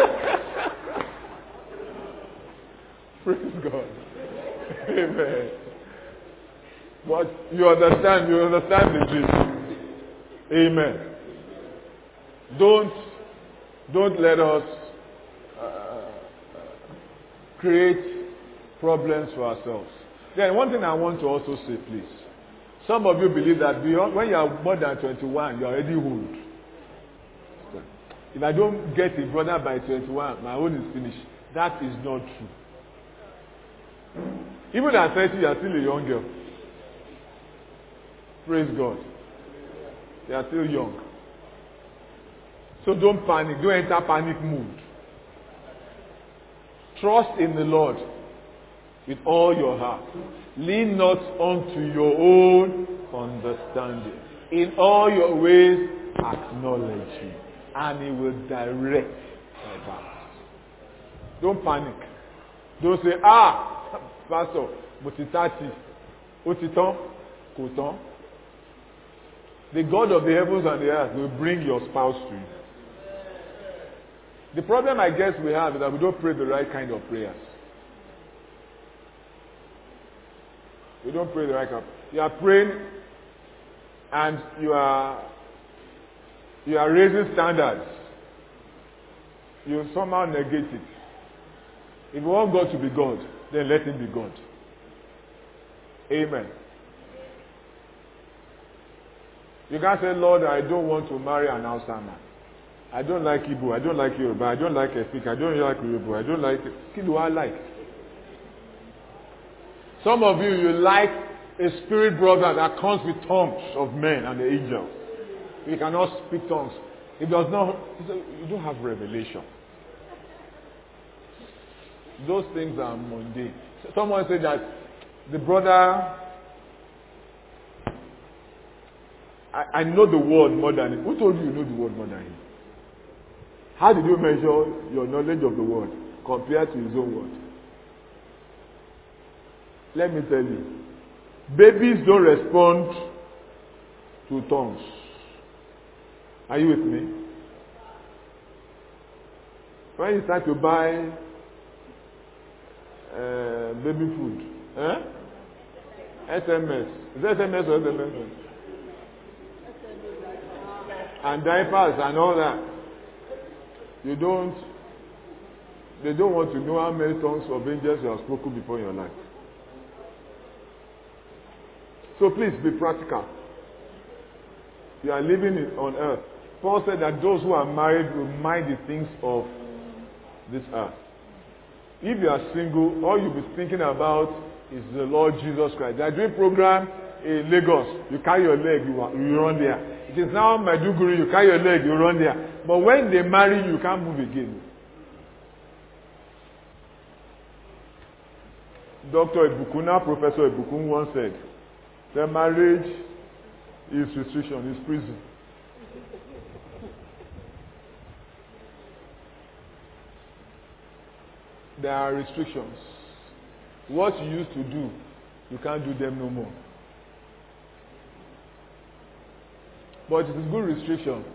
Praise God. Amen. But you understand, you understand the dream. Amen. Don't, don't let us uh, create problems for ourselves. Then one thing I want to also say, please. Some of you believe that beyond, when you are more than twenty-one, you are already old. If I don't get a brother by twenty-one, my own is finished. That is not true. Even at thirty, you are still a young girl. Praise God. You are still young. So don't panic. Don't enter panic mood. Trust in the Lord with all your heart. Lean not unto your own understanding. In all your ways, acknowledge him, and he will direct your path. Don't panic. Don't say, ah, Pastor, but it's thirty. Otiton, Koton. The God of the heavens and the earth will bring your spouse to you. The problem I guess we have is that we don't pray the right kind of prayers. We don't pray the right kind. You are praying and you are you are raising standards. You somehow negate it. If you want God to be God, then let him be God. Amen. You can't say, Lord, I don't want to marry an Hausa man. I don't like Igbo. I don't like Yoruba. I don't like Efik. I don't like Yoruba. I don't like... What do I like? Some of you, you like a spirit brother that comes with tongues of men and the angels. You cannot speak tongues. It does not... You don't have revelation. Those things are mundane. Someone said that the brother... I, I know the word more than him. Who told you you know the word more than him? How did you measure your knowledge of the word compared to his own word? Let me tell you. Babies don't respond to tongues. Are you with me? When you start to buy uh, baby food, eh? S M S. Is it S M S or S M S? And diapers and all that. You don't, they don't want to know how many tongues of angels you have spoken before in your life. So please be practical. You are living on earth. Paul said that those who are married will mind the things of this earth. If you are single, all you'll be thinking about is the Lord Jesus Christ. They are doing program in Lagos. You carry your leg, you, you run there. It is now Maiduguri, you carry your leg, you run there. But when they marry you, you can't move again. Doctor Ibukuna, Professor Ibukun once said, the marriage is restriction, is prison. There are restrictions. What you used to do, you can't do them no more. But it is good restriction.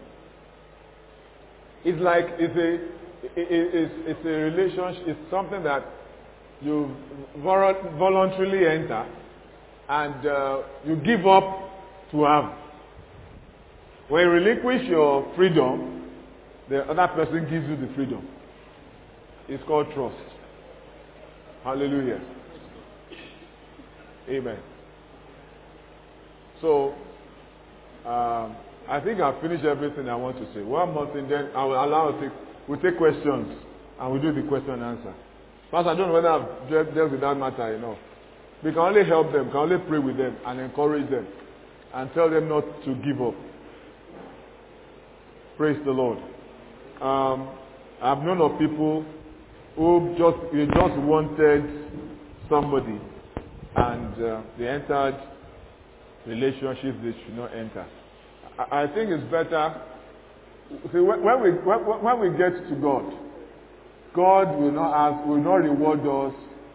It's like it's a it, it's, it's a relationship. It's something that you voluntarily enter, and uh, you give up to have. When you relinquish your freedom, the other person gives you the freedom. It's called trust. Hallelujah. Amen. So. Um, I think I've finished everything I want to say. One more thing, then I will allow us to we'll take questions and we'll do the question and answer. Pastor, I don't know whether I've dealt, dealt with that matter enough. We can only help them, can only pray with them and encourage them and tell them not to give up. Praise the Lord. Um, I've known of people who just they just wanted somebody and uh, they entered relationships they should not enter. I, I think it's better. See, when we when, when we get to God, God will not ask, will not reward us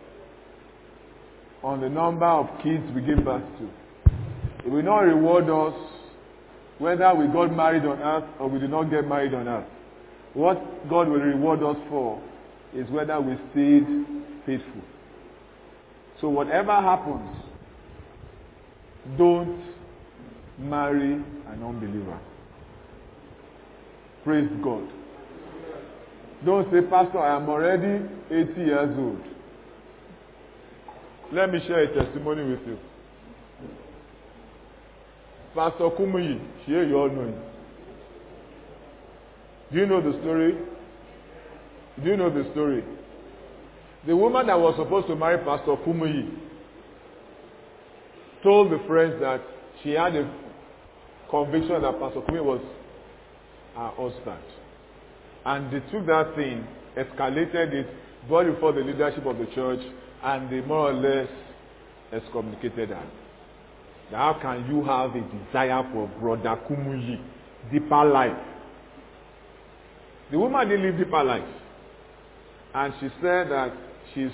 on the number of kids we give birth to. He will not reward us whether we got married on earth or we did not get married on earth. What God will reward us for is whether we stayed faithful. So whatever happens, don't marry an unbeliever. Praise God. Don't say, Pastor, I am already eighty years old. Let me share a testimony with you. Pastor Kumuyi, here you all know him. Do you know the story? Do you know the story? The woman that was supposed to marry Pastor Kumuyi told the friends that she had a conviction that Pastor Kumuyi was her husband. And they took that thing, escalated it, brought it before the leadership of the church, and they more or less excommunicated her. How can you have a desire for Brother Kumuyi, deeper life? The woman didn't live deeper life. And she said that she's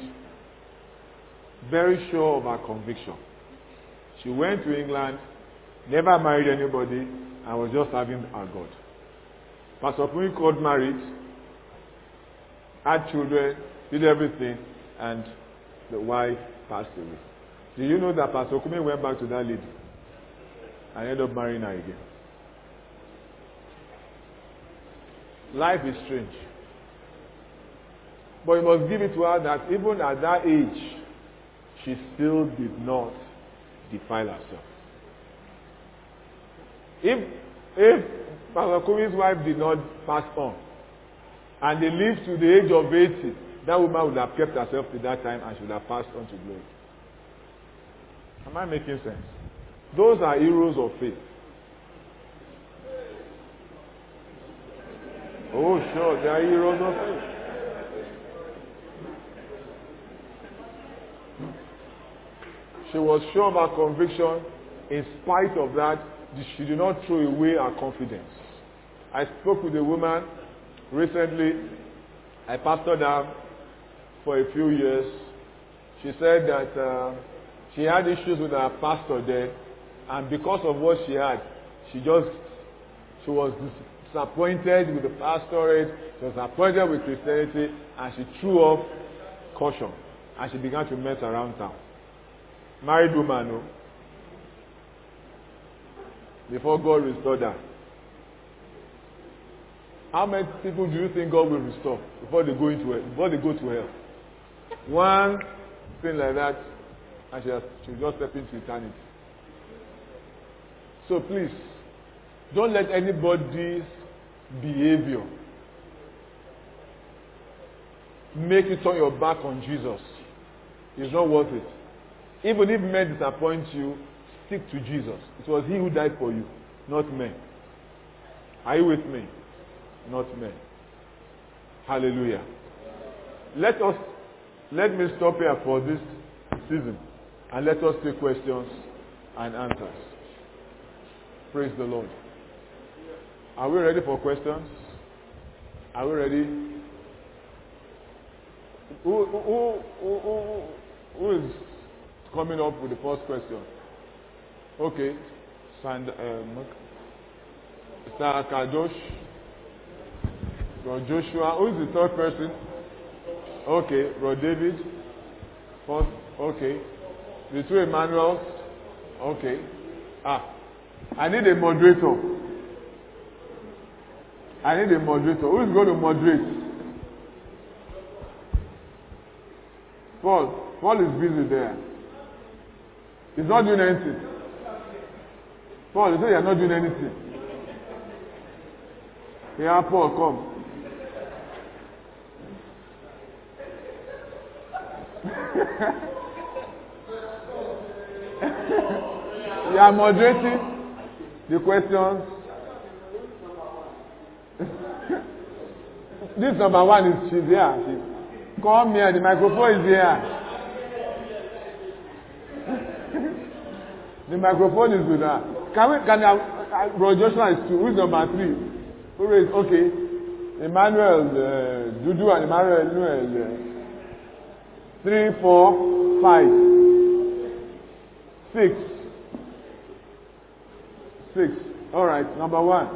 very sure of her conviction. She went to England, never married anybody, and was just having her God. Pastor Kumuyi got married, had children, did everything, and the wife passed away. Do you know that Pastor Kumuyi went back to that lady and ended up marrying her again? Life is strange. But you must give it to her that even at that age, she still did not defile herself. If, if Pastor Kumuyi's wife did not pass on, and they lived to the age of eighty, that woman would have kept herself to that time and she would have passed on to glory. Am I making sense? Those are heroes of faith. Oh, sure, they are heroes of faith. She was sure of her conviction. In spite of that, she did not throw away her confidence. I spoke with a woman recently. I pastored her for a few years. She said that uh, she had issues with her pastor there, and because of what she had, she just she was disappointed with the pastorate. She was disappointed with Christianity, and she threw off caution, and she began to mess around town. Married woman, no? Before God restored her. How many people do you think God will restore before they go into hell, before they go to hell? One thing like that, and she will just step into eternity. So please, don't let anybody's behavior make you turn your back on Jesus. It's not worth it. Even if men disappoint you, stick to Jesus. It was He who died for you, not men. Are you with me? Not men. Hallelujah. Let us, let me stop here for this season, and let us take questions and answers. Praise the Lord. Are we ready for questions? Are we ready? Who, who, who, who, who is coming up with the first question? Okay. Sand, um, Sir Kadosh. Bro Joshua. Who is the third person? Okay. Bro David. First. Okay. The two Emmanuels. Okay. Ah. I need a moderator. I need a moderator. Who is going to moderate? Paul. Paul is busy there. He's not doing anything. Paul, you say you're not doing anything. Yeah, Paul, come. You are moderating the questions. This number one is she's here. She, come here, the microphone is here. The microphone is with her. Can we, can I, Bro Joshua is two. Who is number three? Who is, okay. Emmanuel, uh, Dudu and Emmanuel, Noel. Uh, three, four, five. Six. Six. All right, number one.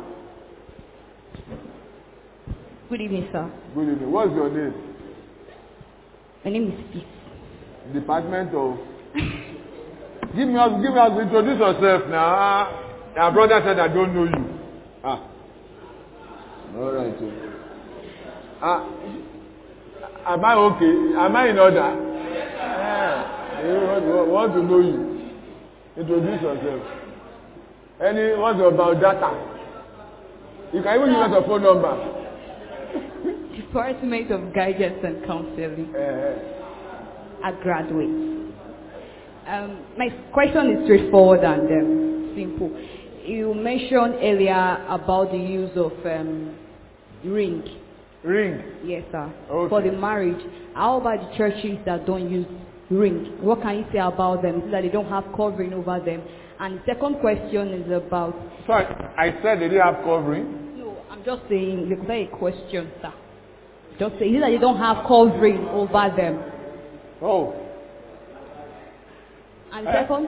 Good evening, sir. Good evening. What's your name? My name is Peace. Department of... Give me, give me, introduce yourself now. Your brother said I don't know you. Ah. All right. Ah. Am I okay? Am I in order? Yeah. I want to know you. Introduce yourself. Any, what's about data? You can even give us a phone number. Department of Guidance and Counseling. Uh, A graduate. Um, my question is straightforward and um, simple. You mentioned earlier about the use of um, ring. Ring? Yes, sir. Okay. For the marriage. How about the churches that don't use ring. What can you say about them? So that they don't have covering over them. And the second question is about... Sorry, I said they didn't have covering? No, I'm just saying, because that's a question, sir. Just saying that they don't have covering over them. Oh. And the second...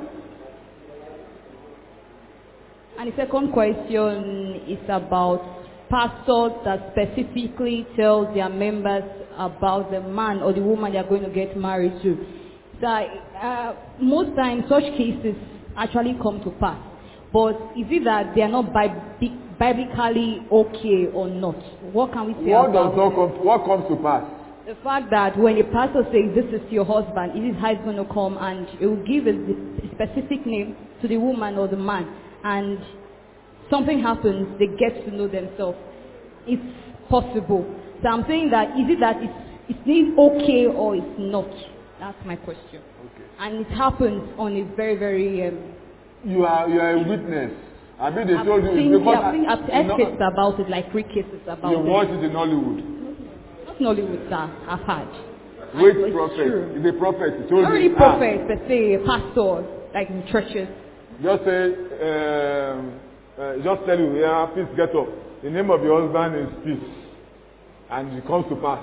And the second question is about pastors that specifically tell their members about the man or the woman they are going to get married to. So, uh, most times such cases actually come to pass. But is it that they are not bi- biblically okay or not? What can we say what about does not come, What comes to pass? The fact that when a pastor says this is your husband, it is how it's going to come, and it will give a specific name to the woman or the man, and something happens, they get to know themselves. It's possible. So I'm saying that, is it that it's, it's okay or it's not? That's my question. Okay. And it happens on a very, very... Um, you are you are a witness. I mean, they I've told you... seen, because yeah, I've seen I've heard no, cases about it, like three cases about you it. You watched it in Hollywood. Not in Hollywood, sir. I've heard. Which And prophet? true. Is a prophet. He told Not you. really prophets, per se, pastors, like in churches. Just say, um, uh, just tell you, yeah, please get up. The name of your husband is peace. And it comes to pass.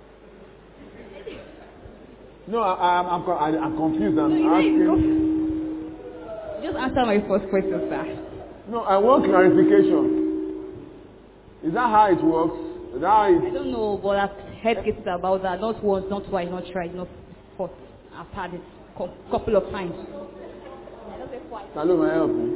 No, I, I'm, I'm, I'm confused. I'm No, asking. Just answer my first question, sir. No, I want clarification. Is that how it works? Is that how it... I don't know, but I've heard cases about that. Not once, not twice, not thrice, not fourth. I've had it a couple of times. Hello, may I help you?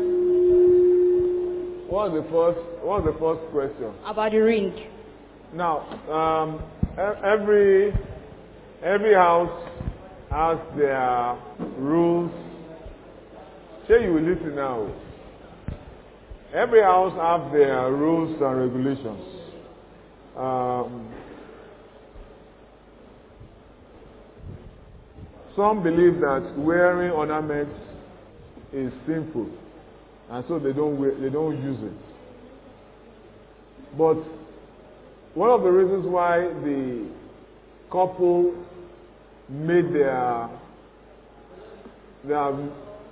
What was the first? What was the first question? About the ring. Now, um, every every house has their rules. Say you will listen now. Every house have their rules and regulations. Um, some believe that wearing ornaments is sinful, and so they don't wear, they don't use it. But one of the reasons why the couple made their their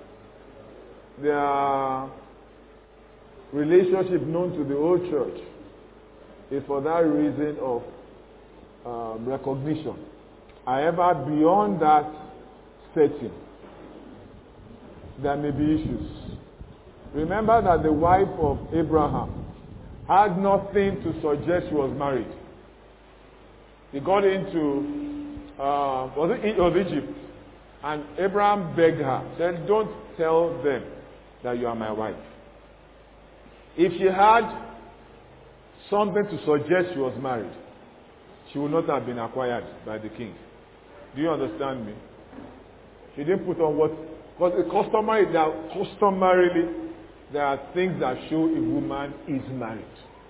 their relationship known to the whole church is for that reason of um, recognition. However, beyond that setting, there may be issues. Remember that the wife of Abraham had nothing to suggest she was married. He got into uh, was it was Egypt, and Abraham begged her, said, "Don't tell them that you are my wife." If she had something to suggest she was married, she would not have been acquired by the king. Do you understand me? She didn't put on what, because customary, there are, customarily, there are things that show a woman is married.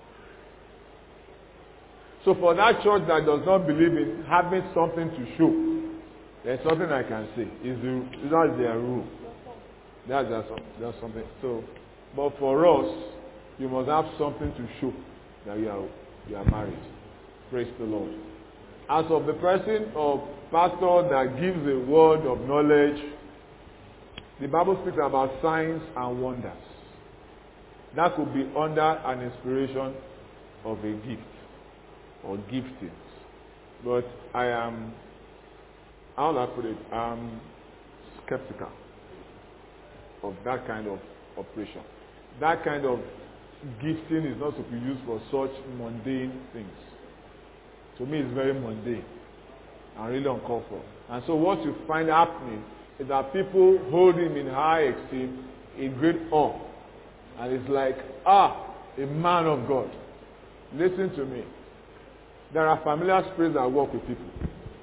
So for that church that does not believe in having something to show, there's something I can say. Is the that's their rule. That's that's, that's something. So, but for us, you must have something to show that you are you are married. Praise the Lord. As of the person or pastor that gives a word of knowledge, the Bible speaks about signs and wonders. That could be under an inspiration of a gift or giftings. But I am, how do I put it? I'm skeptical of that kind of operation. That kind of gifting is not to be used for such mundane things. To me, it's very mundane and really uncalled for. And so what you find happening is that people hold him in high esteem, in great awe. And it's like, ah, a man of God. Listen to me. There are familiar spirits that work with people.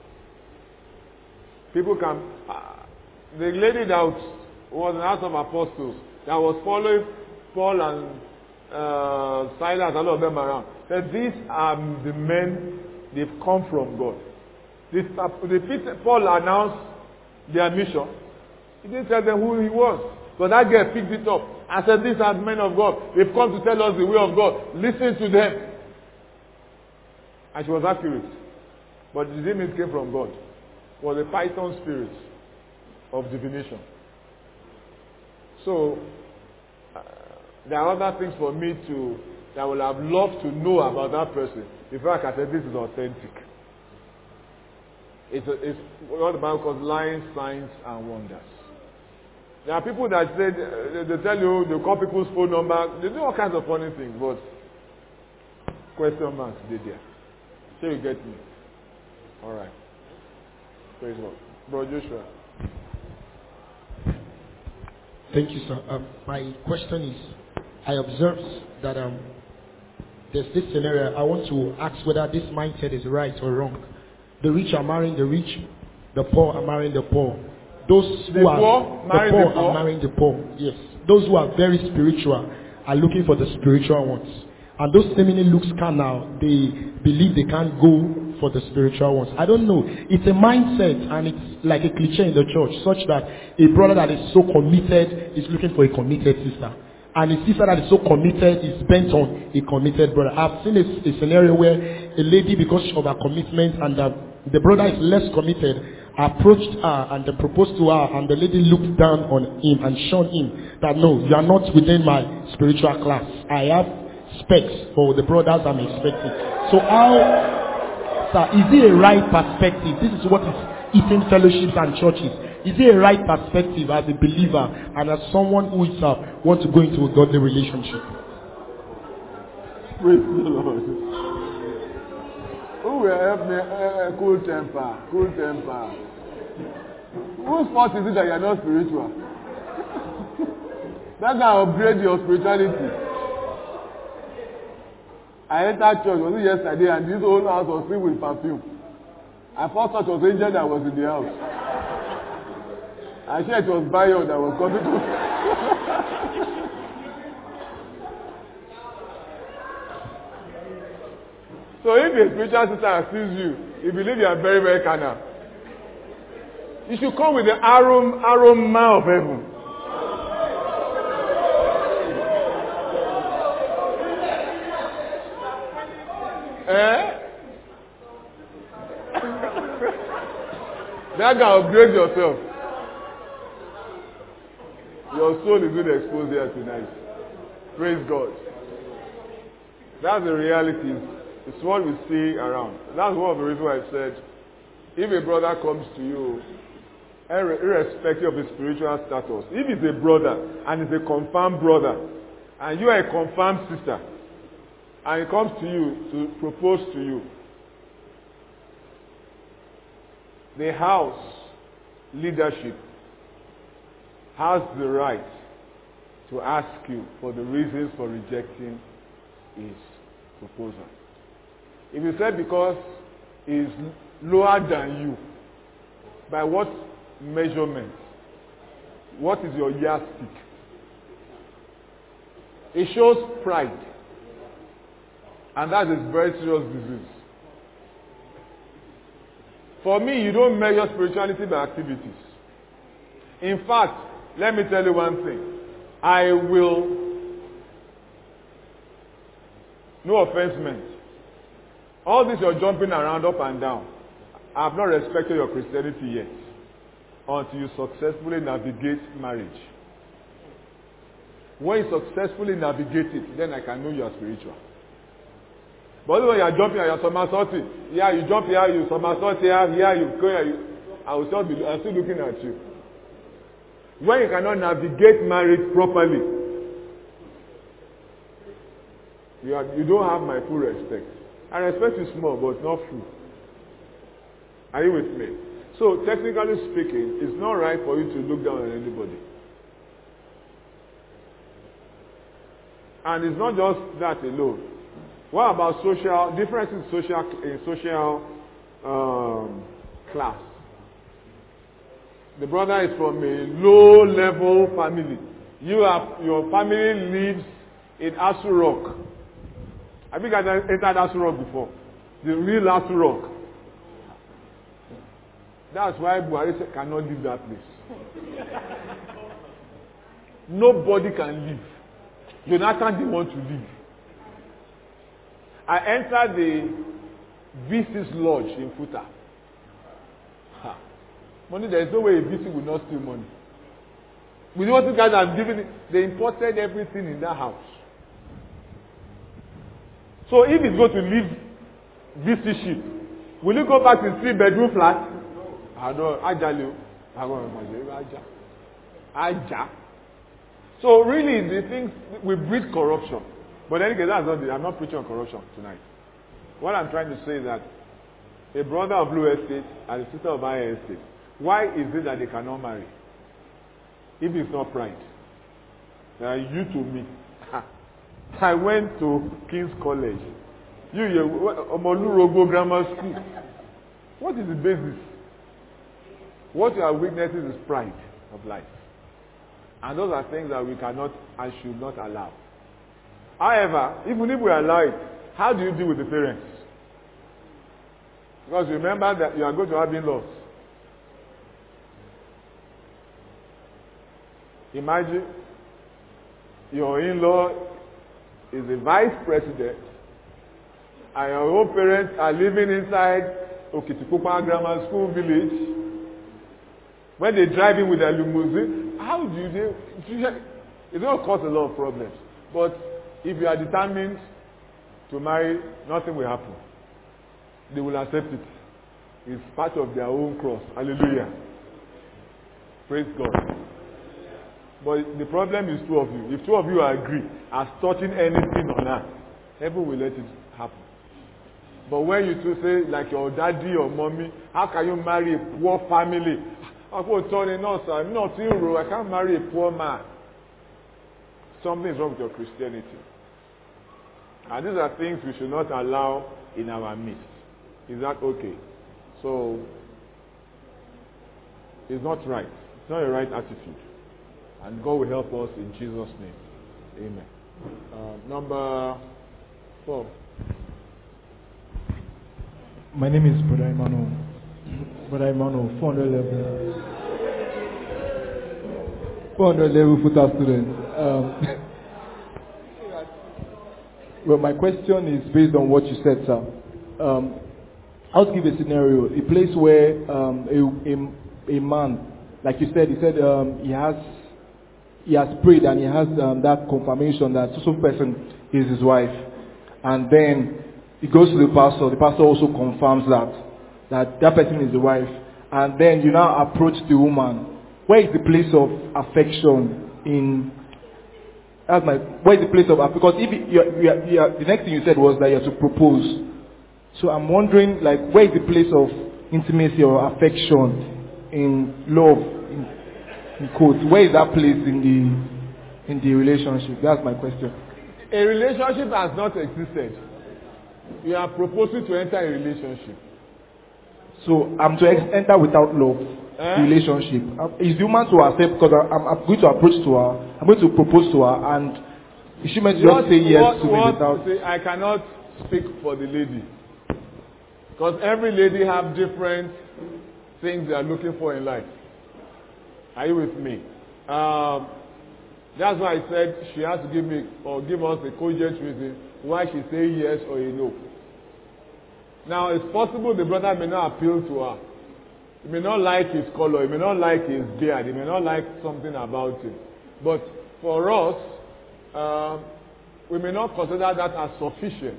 People can... Uh, the lady that was in the House of Apostles, that was following Paul and uh, Silas, all of them around, said, these are the men, they've come from God. This, uh, the, Paul announced their mission. He didn't tell them who he was. But that girl picked it up and said, these are men of God. They've come to tell us the way of God. Listen to them. And she was accurate. But the demons came from God. was a python spirit of divination. So, uh, there are other things for me to, that I would have loved to know about that person before I can say this is authentic. It's, a, it's what the Bible calls lying signs and wonders. There are people that say, they, they tell you, they call people's phone number, they do all kinds of funny things, but question marks, they there. So you get me. Alright. Praise God. Bro Joshua. Thank you, sir. Um, my question is, I observed that um, there's this scenario. I want to ask whether this mindset is right or wrong. The rich are marrying the rich, the poor are marrying the poor. Those who the are poor, the poor, the poor are marrying the poor. Yes. Those who are very spiritual are looking for the spiritual ones. And those seemingly looks carnal, they believe they can't go for the spiritual ones. I don't know. It's a mindset, and it's like a cliche in the church, such that a brother that is so committed is looking for a committed sister. And a sister that is so committed is bent on a committed brother. I've seen a, a scenario where a lady, because of her commitment, and the, the brother is less committed, approached her and then proposed to her, and the lady looked down on him and shown him that no, you are not within my spiritual class. I have specs for the brothers I'm expecting. So how, sir, is it a right perspective? This is what is eating fellowships and churches. Is it a right perspective as a believer and as someone who is uh, want to go into a godly relationship? Praise the Lord. Who will help me? Uh, cool temper, cool temper. Whose fault is it that you are not spiritual? That can upgrade your spirituality. I entered church, was it yesterday, and this whole house was filled with perfume. I thought such was angel that was in the house. I sure it was Bayo that was coming to. So if a spiritual sister sees you, you believe you are very, very carnal. You should come with the arom, aroma of heaven. Eh? That can upgrade yourself. Your soul is being exposed here tonight. Praise God. That's the reality. It's what we see around. That's one of the reasons why I said, if a brother comes to you, irrespective of his spiritual status, if he's a brother and he's a confirmed brother, and you are a confirmed sister, and he comes to you to propose to you, the house leadership has the right to ask you for the reasons for rejecting his proposal. If you said because he is lower than you, by what measurement? What is your yardstick? It shows pride. And that is a very serious disease. For me, you don't measure spirituality by activities. In fact, let me tell you one thing. I will, no offense meant, all this you're jumping around up and down, I have not respected your Christianity yet until you successfully navigate marriage. When you successfully navigate it, then I can know you are spiritual. But when you are jumping and you are somersaulting, yeah, you jump here, you somersault here, here you go here, you, I will still be, I'm still looking at you. When you cannot navigate marriage properly, you, are, you don't have my full respect. I respect you small, but not full. Are you with me? So, technically speaking, it's not right for you to look down on anybody. And it's not just that alone. What about social differences in social in social um, class? The brother is from a low-level family. You have your family lives in Asu Rock. I think I entered Asu Rock before. The real Asu Rock. That's why Buhari cannot leave that place. Nobody can leave. Jonathan didn't want to leave. I entered the V C's lodge in Futa. Ha. Money, there is no way a V C will not steal money. We know what you guys have given it. They imported everything in that house. So if it's going to leave V C ship, will you go back to three bedroom flat? I don't. Ajali. I don't. Aja. Aja. So really, the things we breed corruption. But anyway, that's not. The, I'm not preaching on corruption tonight. What I'm trying to say is that a brother of Blue Estate and a sister of Higher Estate, why is it that they cannot marry? If it's not pride. Uh, you to me. I went to King's College. You, you, Omolurogo Grammar School. What is the basis? What you are witnessing is pride of life. And those are things that we cannot and should not allow. However, even if we allow it, how do you deal with the parents? Because remember that you are going to have in-laws. Imagine your in-law is a vice president and your own parents are living inside Okitikupa Grammar School village. When they drive in with their limousine, how do you do? It's going to cause a lot of problems. But if you are determined to marry, nothing will happen. They will accept it. It's part of their own cross. Hallelujah. Praise God. But the problem is two of you. If two of you agree as touching anything on earth, heaven will let it happen. But when you two say, like your daddy or mommy, how can you marry a poor family? I can't marry a poor man. Something is wrong with your Christianity. And these are things we should not allow in our midst. Is that okay? So, it's not right. It's not a right attitude. And God will help us in Jesus' name. Amen. Uh, number four. My name is Brother Emmanuel. Brother Emmanuel, four hundred level. four hundred level full student. Um, well, my question is based on what you said, sir. Um, I'll give a scenario. A place where um, a, a, a man, like you said, he said um, he has he has prayed and he has um, that confirmation that some person is his wife, and then he goes to the pastor. The pastor also confirms that that that person is the wife, and then you now approach the woman. Where is the place of affection in? That's my. Where is the place of because if you, you, you, the next thing you said was that you have to propose. So I'm wondering, like, where is the place of intimacy or affection in love, in, in quotes? Where is that place in the in the relationship? That's my question. A relationship has not existed. You are proposing to enter a relationship. So I'm to ex- enter without love, eh? Relationship. Is the woman to accept? Because I'm, I'm going to approach to her. I'm going to propose to her, and is she meant to just say yes what, to me what, without? See, I cannot speak for the lady. Because every lady have different things they are looking for in life. Are you with me? Um, that's why I said she has to give me or give us a cogent reason why she say yes or a no. Now it's possible the brother may not appeal to her. He may not like his color. He may not like his beard. He may not like something about him. But for us, um, we may not consider that as sufficient.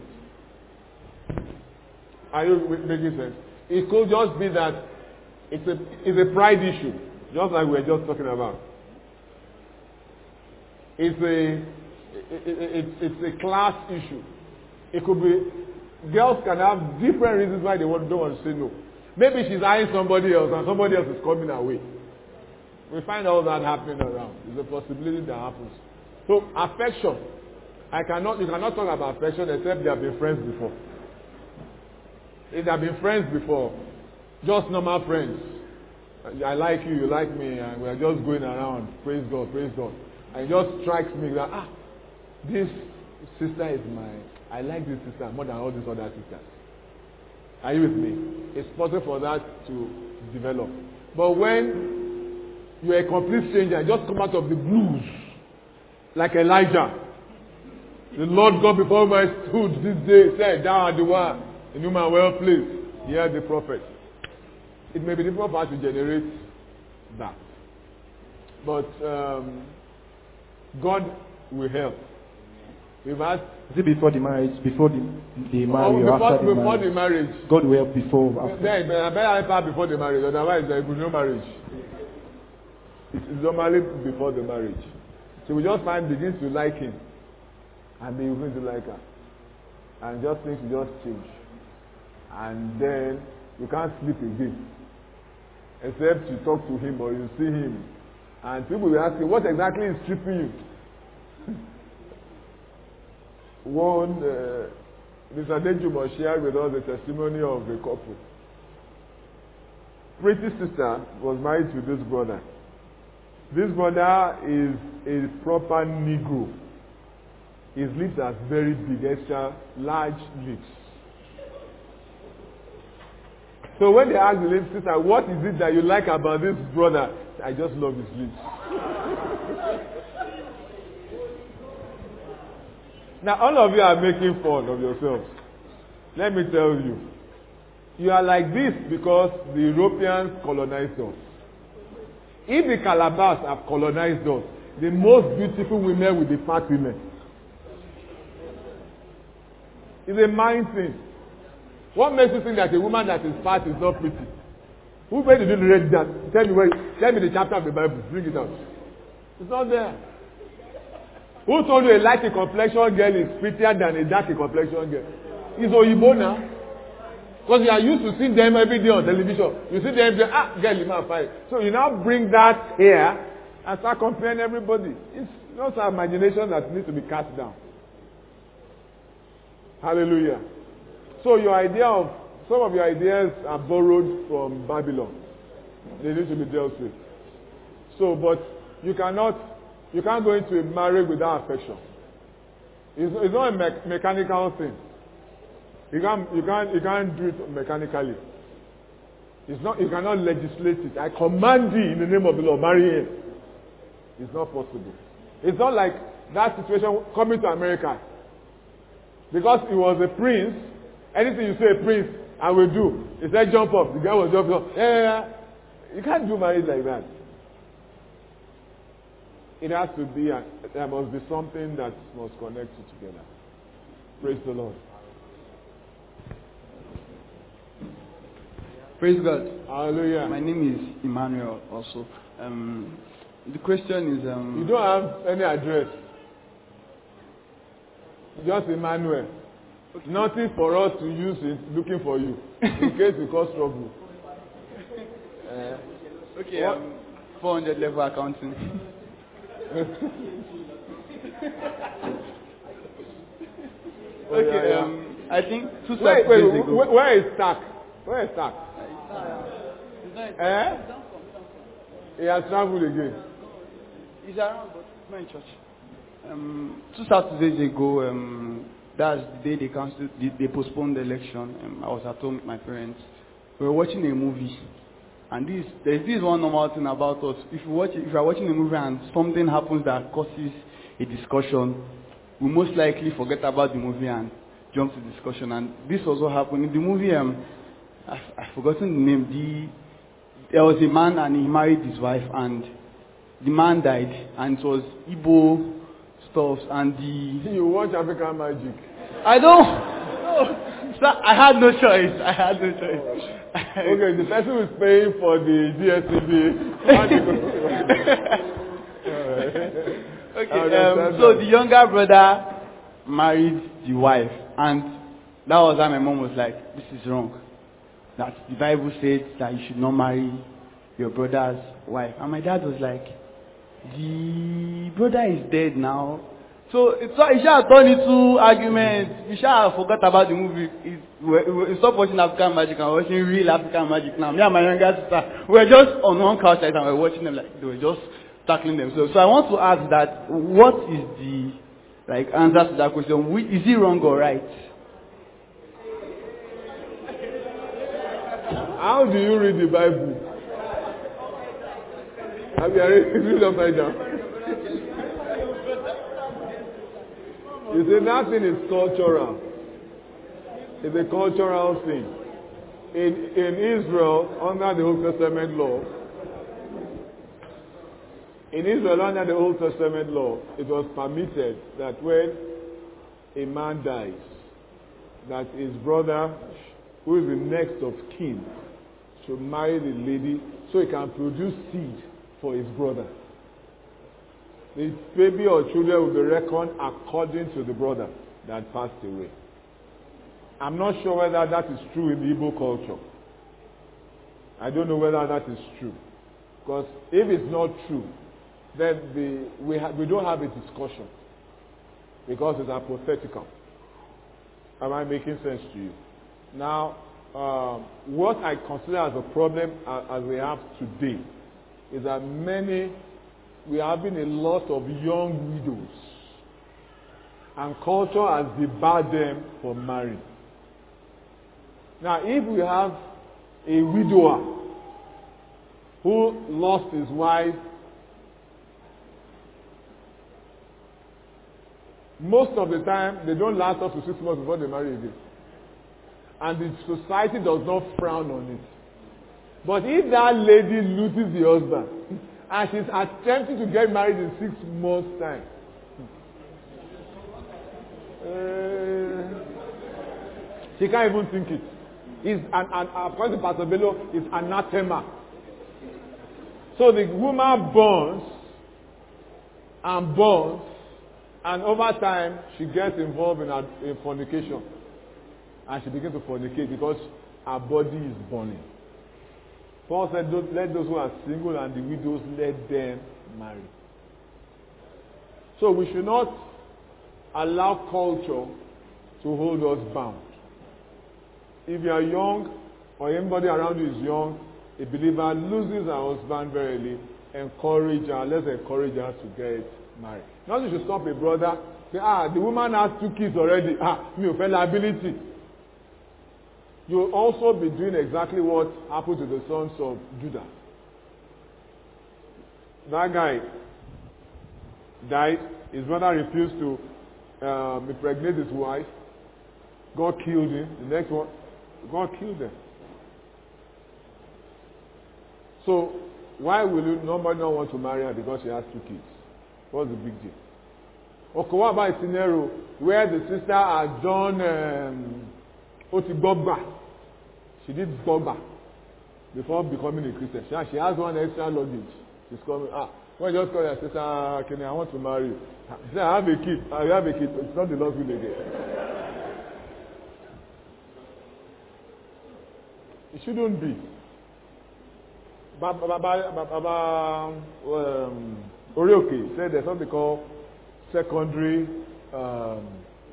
Are you making sense? It could just be that it's a, it's a pride issue, just like we were just talking about. It's a, it, it, it, it's a class issue. It could be, girls can have different reasons why they don't want to say no. Maybe she's eyeing somebody else and somebody else is coming her way. We find all that happening around. It's a possibility that happens. So affection, I cannot, you cannot talk about affection except they have been friends before. If they have been friends before, just normal friends. I like you, you like me, and we are just going around. Praise God, praise God. And it just strikes me that, ah, this sister is my, I like this sister more than all these other sisters. Are you with me? It's possible for that to develop. But when you're a complete stranger and just come out of the blues, like Elijah, the Lord God before my stood this day said, thou art the one in whom I am well pleased. Hear the prophet. it may be difficult for us to generate that. But um, God will help. We've asked. Is it before the marriage, before the, the marriage, Oh, or before, after the before marriage? the marriage. God will help before, after. Then, I better enter before the marriage, otherwise there will be no marriage. It's normally before the marriage. So we just find begins to like him, and then you begin to like her, and just things will just change, and then you can't sleep again, except you talk to him or you see him, and people will ask you, what exactly is tripping you? One, uh, Mister Dejumo shared with us the testimony of a couple. Pretty sister was married to this brother. This brother is a proper Negro. His lips are very big, extra large lips. So when they ask the lip sister, what is it that you like about this brother? I just love his lips. Now all of you are making fun of yourselves. Let me tell you. You are like this because the Europeans colonized us. If the Calabars have colonized us, the most beautiful women will be fat women. It's a mind thing. What makes you think that a woman that is fat is not pretty? Who made you do the read that? Tell me where. Tell me the chapter of the Bible. Bring it out. It's not there. Who told you a light complexion girl is prettier than a dark complexion girl? It's Oyibo now. Because you are used to seeing them every day on television. You see them say, ah, girl, you might fight. So you now bring that here and start comparing everybody. It's not our imagination that needs to be cast down. Hallelujah. So your idea of, some of your ideas are borrowed from Babylon. They need to be dealt with. So, but you cannot, you can't go into a marriage without affection. It's, it's not a me- mechanical thing. You can't, you can't, you can't do it mechanically. It's not, you cannot legislate it. I command thee in the name of the Lord, marry him. It's not possible. It's not like that situation coming to America. Because he was a prince, anything you say a prince, I will do. He said jump up. The guy was jumping up. Yeah, yeah, yeah. You can't do marriage like that. It has to be, a, there must be something that must connect you together. Praise the Lord. Praise God. Hallelujah. My name is Emmanuel also. Um, the question is... Um, you don't have any address. Just Emmanuel. Okay. Nothing for us to use it looking for you. In case you cause trouble. Uh, okay, um, four hundred level accounting. Oh, okay, yeah, yeah. um, I think two wait, wait, days ago. Where, where is Stack? Where is Stack? Eh? He has traveled again. He's around, but he's not in church. Um, two Saturdays ago, um, that's the day they canceled, they, they postponed the election. Um, I was at home with my parents. We were watching a movie, and this there's this one normal thing about us. If you watch, if you are watching a movie and something happens that causes a discussion, we most likely forget about the movie and jump to discussion. And this was what happened in the movie. Um, I've, I've forgotten the name. The there was a man and he married his wife, and the man died, and it was Igbo stuff, and the... You watch African Magic. I don't... No. So I had no choice. I had no choice. Okay, the person who is paying for the D S T V... Okay, um, so the younger brother married the wife, and that was how my mom was like, this is wrong. That the Bible said that you should not marry your brother's wife. And my dad was like, the brother is dead now. So it's it shall turn into argument. We shall forget about the movie. It, we, we stop watching African Magic and watching real African Magic now. Me and my younger sister, we were just on one couch and we were watching them like they were just tackling themselves. So I want to ask that, what is the like answer to that question? Is it wrong or right? How do you read the Bible? Have you read it upside down? You say nothing is cultural. It's a cultural thing. in, in Israel, under the Old Testament law, in Israel, under the Old Testament law, it was permitted that when a man dies, that his brother, who is the next of kin, should marry the lady so he can produce seed for his brother. The baby or children will be reckoned according to the brother that passed away. I'm not sure whether that is true in the Igbo culture. I don't know whether that is true. Because if it's not true, then the, we, ha- we don't have a discussion. Because it's hypothetical. Am I making sense to you? Now, um, what I consider as a problem uh, as we have today is that many, we are having a lot of young widows. And culture has debarred them from marrying. Now, if we have a widower who lost his wife, most of the time, they don't last up to six months before they marry again. And the society does not frown on it. But if that lady loses the husband, and she's attempting to get married in six months' time, uh, she can't even think it. It's an, an, according to Pastor Bello, it's anathema. So the woman burns and burns, and over time she gets involved in, a, in fornication, and she begins to fornicate because her body is burning. Paul said, don't, let those who are single and the widows, let them marry. So we should not allow culture to hold us bound. If you are young, or anybody around you is young, a believer loses her husband very early, encourage her, let's encourage her to get married. Not that you should stop a brother, say, ah, the woman has two kids already, ah, me of liability. You will also be doing exactly what happened to the sons of Judah. That guy died, his brother refused to um, impregnate his wife, God killed him, the next one, God killed them. So, why will you nobody not want to marry her because she has two kids? What's the big deal? Okay, what about a scenario where the sister had done um, Otibogba? She did Gogba before becoming a Christian. She, she has one extra luggage. She's coming, ah, when you just call her sister, Kenny, I want to marry you. She said, I have a kid. I have a kid. It's not the Lord's will again. It shouldn't be. Baba um, Orioke said there's something called secondary um,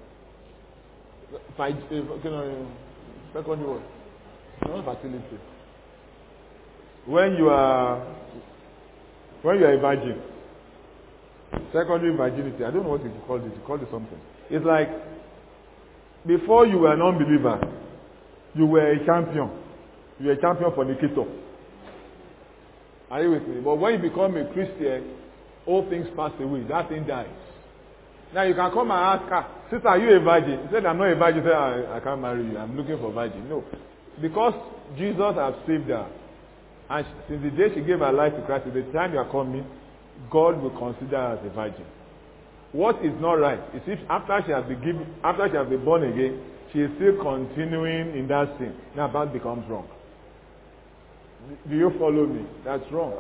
secondary what? Not fertility. When you are when you are a virgin, secondary virginity. I don't know what you call it. You call it something. It's like before you were an unbeliever, you were a champion. You were a champion fornicator. Are you with me? But when you become a Christian, all things pass away. That thing dies. Now you can come and ask her, sister, are you a virgin? She said, I'm not a virgin. She said, I, I can't marry you. I'm looking for a virgin. No. Because Jesus has saved her. And since the day she gave her life to Christ, at the time you are coming, God will consider her as a virgin. What is not right is if after she has been given, after she has been born again, she is still continuing in that sin. Now that becomes wrong. Do you follow me? That's wrong.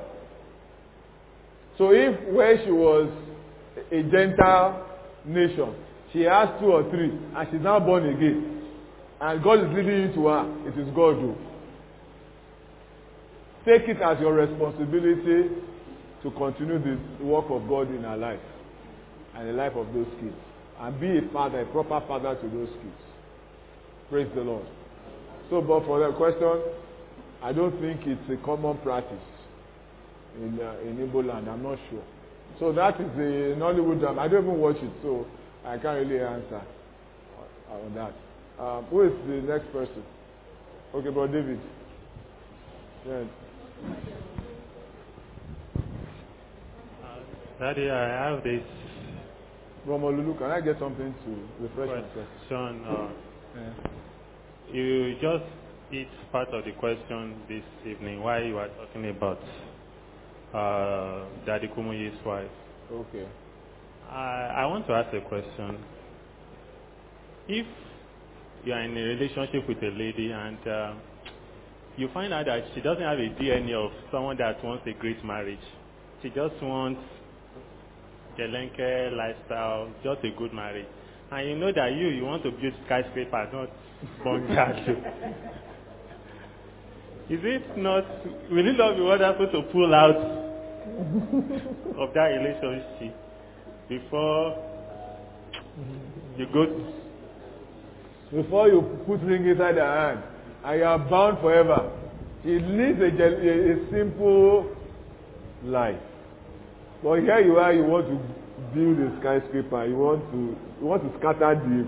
So if where she was a Gentile nation, she has two or three, and she's now born again, and God is leading you to her, it is God who. Take it as your responsibility to continue the work of God in her life and the life of those kids. And be a father, a proper father to those kids. Praise the Lord. So, but for the question, I don't think it's a common practice in uh, in Igbo land. I'm not sure. So that is a Nollywood drama. I don't even watch it, so I can't really answer on that. Um, who is the next person? Okay, Brother David. Yes. Daddy, I have this. Romolulu, can I get something to refresh myself? Question. Uh, yeah. You just it's part of the question this evening, why you are talking about uh, Daddy Kumuyi's wife. Okay. I, I want to ask a question. If you are in a relationship with a lady and uh, you find out that she doesn't have a D N A of someone that wants a great marriage, she just wants Jelenke lifestyle, just a good marriage, and you know that you, you want to build skyscraper, not bungalow. Is it not, will it not be wonderful to pull out of that relationship before you go to... Before you put ring inside her hand, and you are bound forever. It leads a, a, a simple life. But here you are, you want to build a skyscraper, you want to you want to scatter the...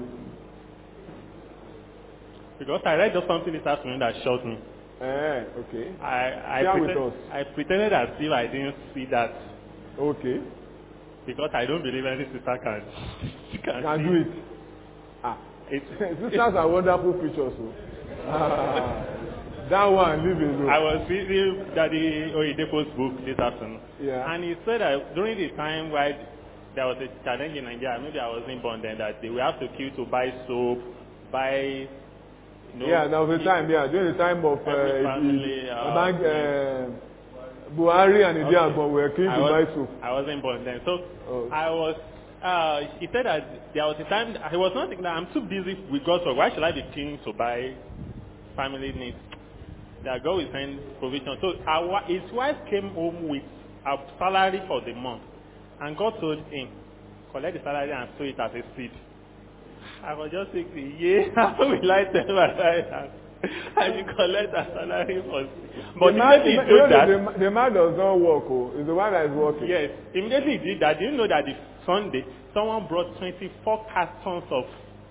Because I read just something this afternoon that shocked me. Eh, okay. I, I, Share pretend, with us. I pretended as if I didn't see that. Okay. Because I don't believe any sister can, can, Can see. do it. Ah. It's, Sisters are wonderful creatures. So. Ah, that one, leave it alone. I was reading Daddy Oyedepo's book this afternoon. Yeah. And he said that during the time where there was a challenge in Nigeria, maybe I wasn't born then, that they will have to kill to buy soap, buy... You know, yeah, there was a time, yeah, during the time of uh, family, the, uh, bank, uh, Buhari and okay. Idiagbon were keen to was, buy soap. I wasn't born then. So oh. I was, uh, he said that there was a time, he was not thinking that I'm too busy with God's work. Why should I be keen to buy family needs? That God will send provision. So our, his wife came home with a salary for the month. And God told him, collect the salary and sow it as a seed. I was just thinking, yeah, how will I tell my wife I should collect a salary for seed? But the man, immediately he the, did that. The, the man does not work, oh. It's the one that is working. Yes, immediately he did that. Do you know that the Sunday, someone brought twenty-four cartons of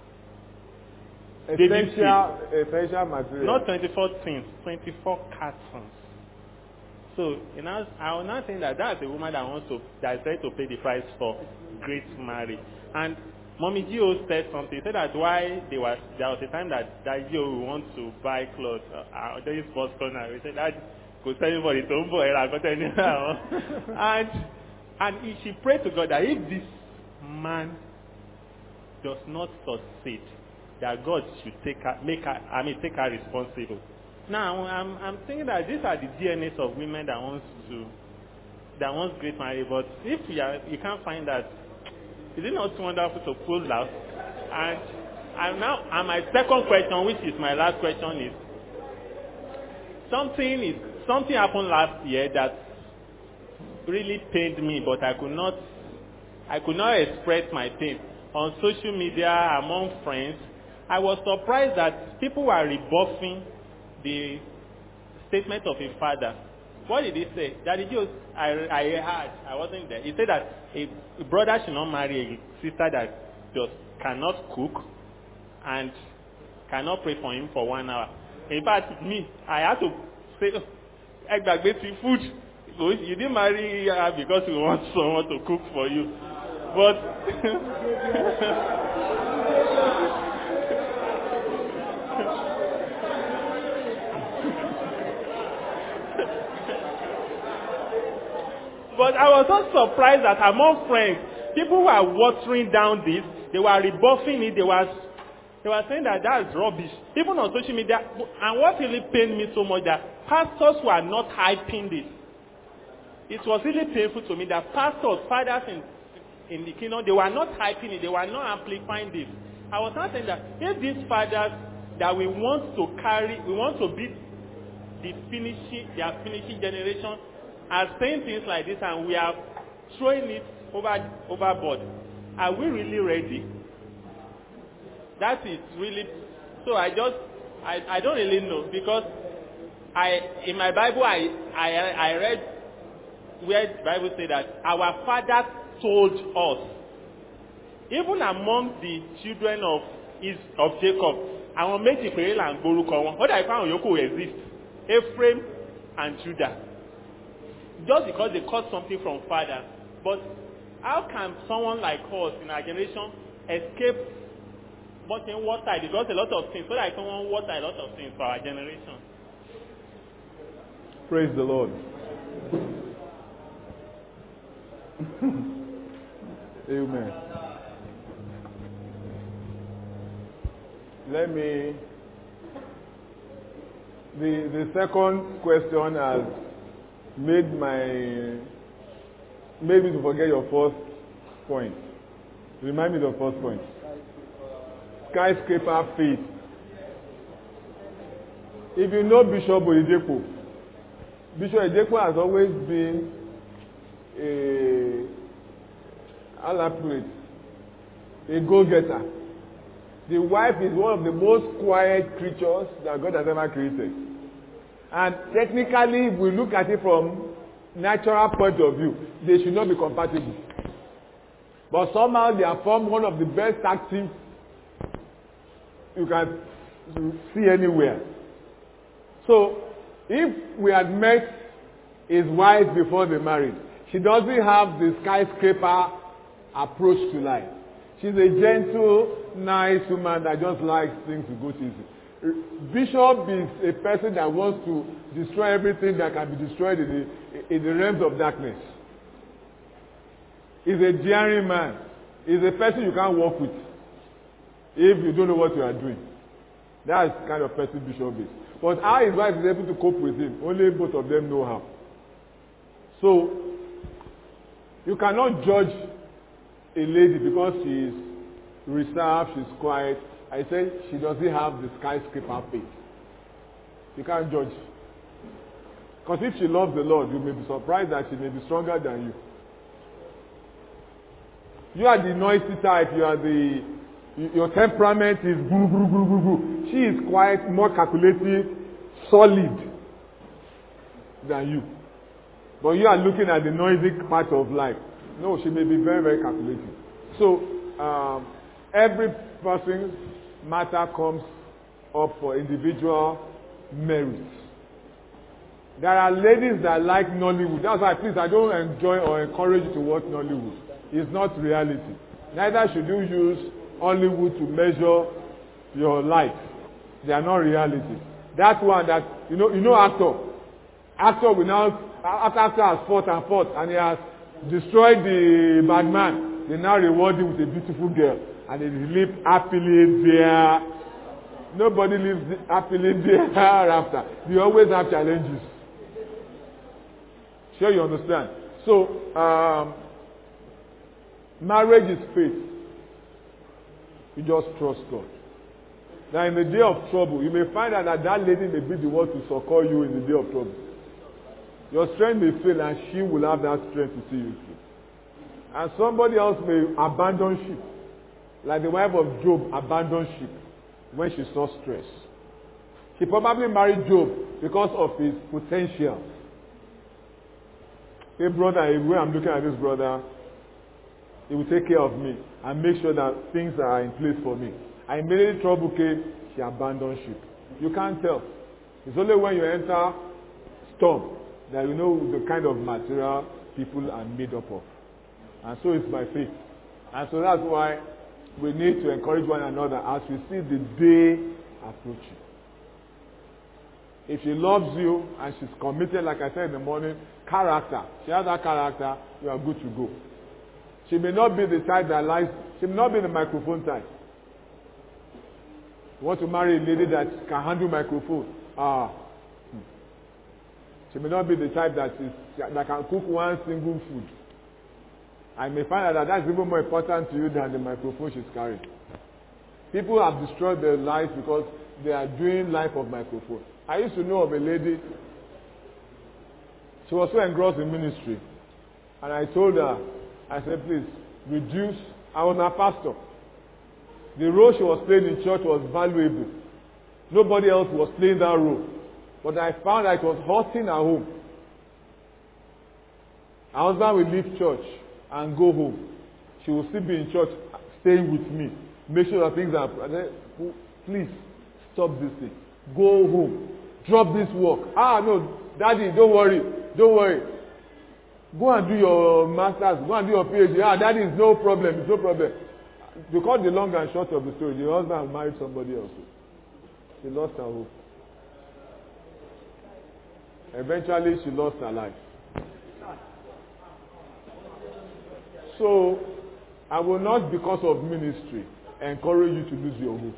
essential, essential material. Not twenty-four things, twenty-four cartons. So, you know, I will not think that that's a woman that wants to, that is ready to pay the price for great marriage. And Mommy Gio said something. He said that why they was, there was a time that, that Gio will want to buy clothes. Uh, there is sports corner. He said that could tell you for his own boy. I got any And and he, she prayed to God that if this man does not succeed, that God should take her, make her, I mean, take her responsible. Now, I'm, I'm thinking that these are the D N As of women that wants to, that wants great marriage, but if you, are, you can't find that, is it not wonderful to pull out? And, and now, and my second question, which is my last question, is, something is, something happened last year that really pained me, but I could not, I could not express my pain. On social media, among friends, I was surprised that people were rebuffing the statement of a father. What did he say? That it just, I, I heard, I wasn't there. He said that a, a brother should not marry a sister that just cannot cook and cannot pray for him for one hour. In fact, me, I had to say, Egbagbe food. You didn't marry her because you want someone to cook for you. But But I was so surprised that among friends, people were watering down this. They were rebuffing it. They were, they were saying that that's rubbish. Even on social media. And what really pained me so much that pastors were not hyping this. It was really painful to me that pastors, fathers in, in the kingdom, they were not hyping it. They were not amplifying this. I was not saying that if these fathers that we want to carry, we want to be the finishing, their finishing generation, are saying things like this and we are throwing it over overboard. Are we really ready? That is really, so I just, I, I don't really know because I, in my Bible, I, I, I read where the Bible said that our father told us, even among the children of, is, of Jacob, àwọn méjì péré là ń gbórúkọ wọn. What I found yòókù exist, Ephraim and Judah. Just because they caught something from father. But how can someone like us in our generation escape but in water, they got a lot of things. So that I can want water a lot of things for our generation. Praise the Lord. Amen. Let me. The the second question has made my made me to forget your first point. Remind me of the first point. Skyscraper faith. If you know Bishop Oyedepo, Bishop Oyedepo has always been a, I'll put it, a go-getter. The wife is one of the most quiet creatures that God has ever created. And technically, if we look at it from natural point of view, they should not be compatible. But somehow they have formed one of the best tag teams you can see anywhere. So, if we had met his wife before they married, she doesn't have the skyscraper approach to life. She's a gentle, nice woman that just likes things to go easy. Bishop is a person that wants to destroy everything that can be destroyed in the, in the realms of darkness. He's a daring man. He's a person you can't work with if you don't know what you are doing. That's the kind of person Bishop is. But how his wife is able to cope with him, only both of them know how. So, you cannot judge a lady because she is reserved, she's quiet. I say she doesn't have the skyscraper faith. You can't judge. Because if she loves the Lord, you may be surprised that she may be stronger than you. You are the noisy type, you are the, your temperament is boo, boo, boo, boo, boo. She is quiet, more calculative, solid than you. But you are looking at the noisy part of life. No, she may be very, very calculative. So, um, every person's matter comes up for individual merits. There are ladies that like Nollywood. That's why, please, I don't enjoy or encourage you to watch Nollywood. It's not reality. Neither should you use Hollywood to measure your life. They are not reality. That one that, you know, you know actor. Actor will now, after actor has fought and fought, and he has destroyed the bad man, they now reward him with a beautiful girl. And they live happily there. Nobody lives happily there after. They always have challenges. Sure you understand? So, um, marriage is faith. You just trust God. Now in the day of trouble, you may find out that that lady may be the one to succor you in the day of trouble. Your strength may fail and she will have that strength to see you through. And somebody else may abandon ship. Like the wife of Job abandoned ship when she saw stress. She probably married Job because of his potential. Hey brother, when I'm looking at this brother, he will take care of me and make sure that things are in place for me. And immediately trouble came, she abandoned ship. You can't tell. It's only when you enter storm that you know the kind of material people are made up of. And so it's by faith. And so that's why we need to encourage one another as we see the day approaching. If she loves you and she's committed, like I said in the morning, character. She has that character, you are good to go. She may not be the type that likes, she may not be the microphone type. You want to marry a lady that can handle microphone. Ah. Hmm. She may not be the type that is that can cook one single food. I may find out that that's even more important to you than the microphone she's carrying. People have destroyed their lives because they are doing life of microphone. I used to know of a lady, she was so engrossed in ministry. And I told her, I said, please, reduce. I was her pastor. The role she was playing in church was valuable. Nobody else was playing that role. But I found that it was hurting her home. Her husband will leave church and go home. She will still be in church, staying with me. Make sure that things are... Please, stop this thing. Go home. Drop this work. Ah, no, daddy, don't worry. Don't worry. Go and do your master's. Go and do your PhD. Ah, daddy, it's no problem. It's no problem. because the long and short of the story, the husband married somebody else. She lost her hope. Eventually, she lost her life. So, I will not, because of ministry, encourage you to lose your hope.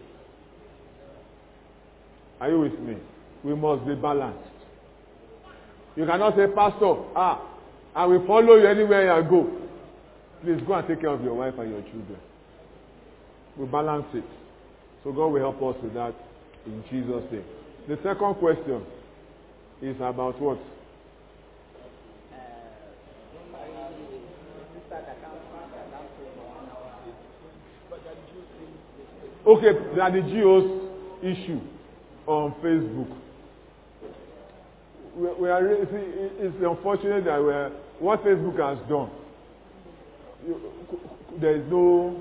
Are you with me? We must be balanced. You cannot say, Pastor, ah, I will follow you anywhere you go. Please go and take care of your wife and your children. We balance it. So God will help us with that in Jesus' name. The second question is about what? Okay, that the G O's issue on Facebook. We, we are, it's unfortunate that we are, what Facebook has done, you, there is no,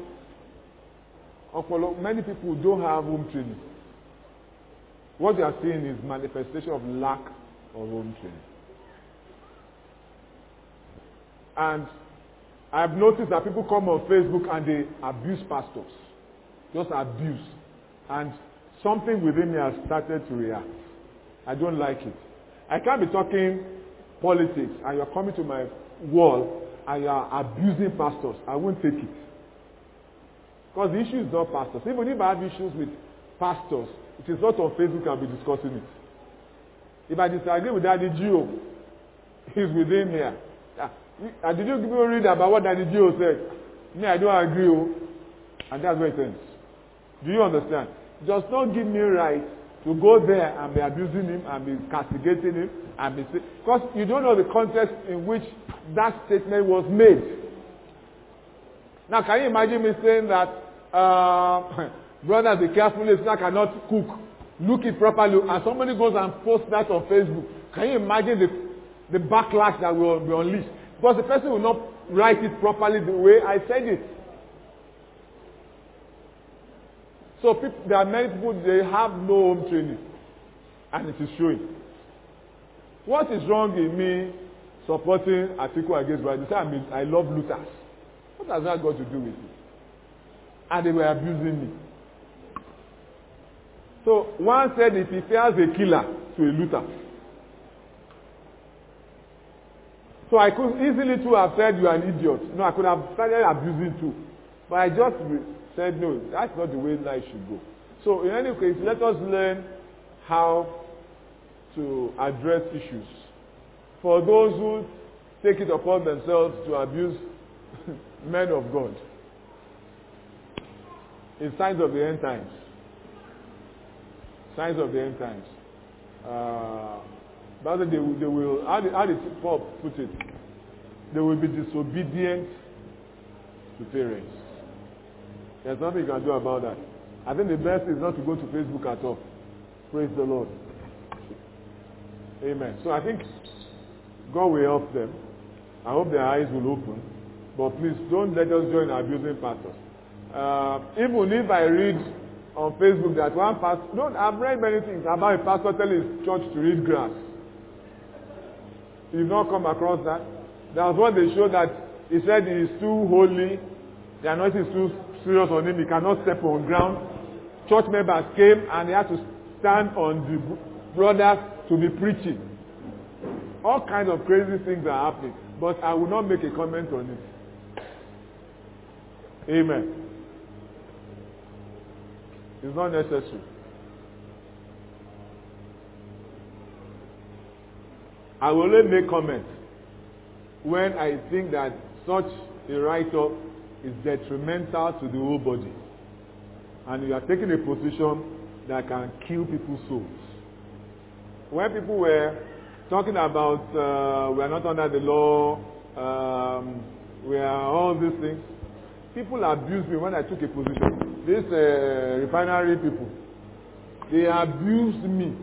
many people don't have home training. What they are seeing is manifestation of lack of home training. And I've noticed that people come on Facebook and they abuse pastors. Just abuse. And something within me has started to react. I don't like it. I can't be talking politics and you're coming to my wall and you're abusing pastors. I won't take it. Because the issue is not pastors. Even if I have issues with pastors, it is not on Facebook I'll be discussing it. If I disagree with Daddy Gio, he's within here. And did you give me a read about what Daddy Gio said? Me, I don't agree. And that's where it ends. Do you understand? Just don't give me right to go there and be abusing him and be castigating him and be because you don't know the context in which that statement was made. Now, can you imagine me saying that, uh, brothers, be careful, if I cannot cook, look it properly, and somebody goes and posts that on Facebook? Can you imagine the, the backlash that will be unleashed? Because the person will not write it properly the way I said it. So people, there are many people, they have no home training. And it is showing. What is wrong in me supporting Atiku against Buhari? They say I, mean, I love looters. What has that got to do with it? And they were abusing me. So one said if he fears a killer to a looter. So I could easily too have said you are an idiot. No, I could have started abusing too. But I just said no, that's not the way life should go. So in any case, let us learn how to address issues. For those who take it upon themselves to abuse men of God, in signs of the end times, signs of the end times, uh, but they, they will, how did, how did Paul put it? They will be disobedient to parents. There's nothing you can do about that. I think the best is not to go to Facebook at all. Praise the Lord. Amen. So I think God will help them. I hope their eyes will open. But please don't let us join abusing pastors. Uh, even if I read on Facebook that one pastor, don't, I've read many things about a pastor telling his church to read grass. You've not come across that? There was one they showed that he said he is too holy, the anointing is too serious on him, he cannot step on ground. Church members came and they had to stand on the brothers to be preaching. All kinds of crazy things are happening, but I will not make a comment on it. Amen. It's not necessary. I will only make comments when I think that such a write-up is detrimental to the whole body. And you are taking a position that can kill people's souls. When people were talking about uh, we are not under the law, um, we are all these things, people abused me when I took a position. These uh, refinery people, they abused me.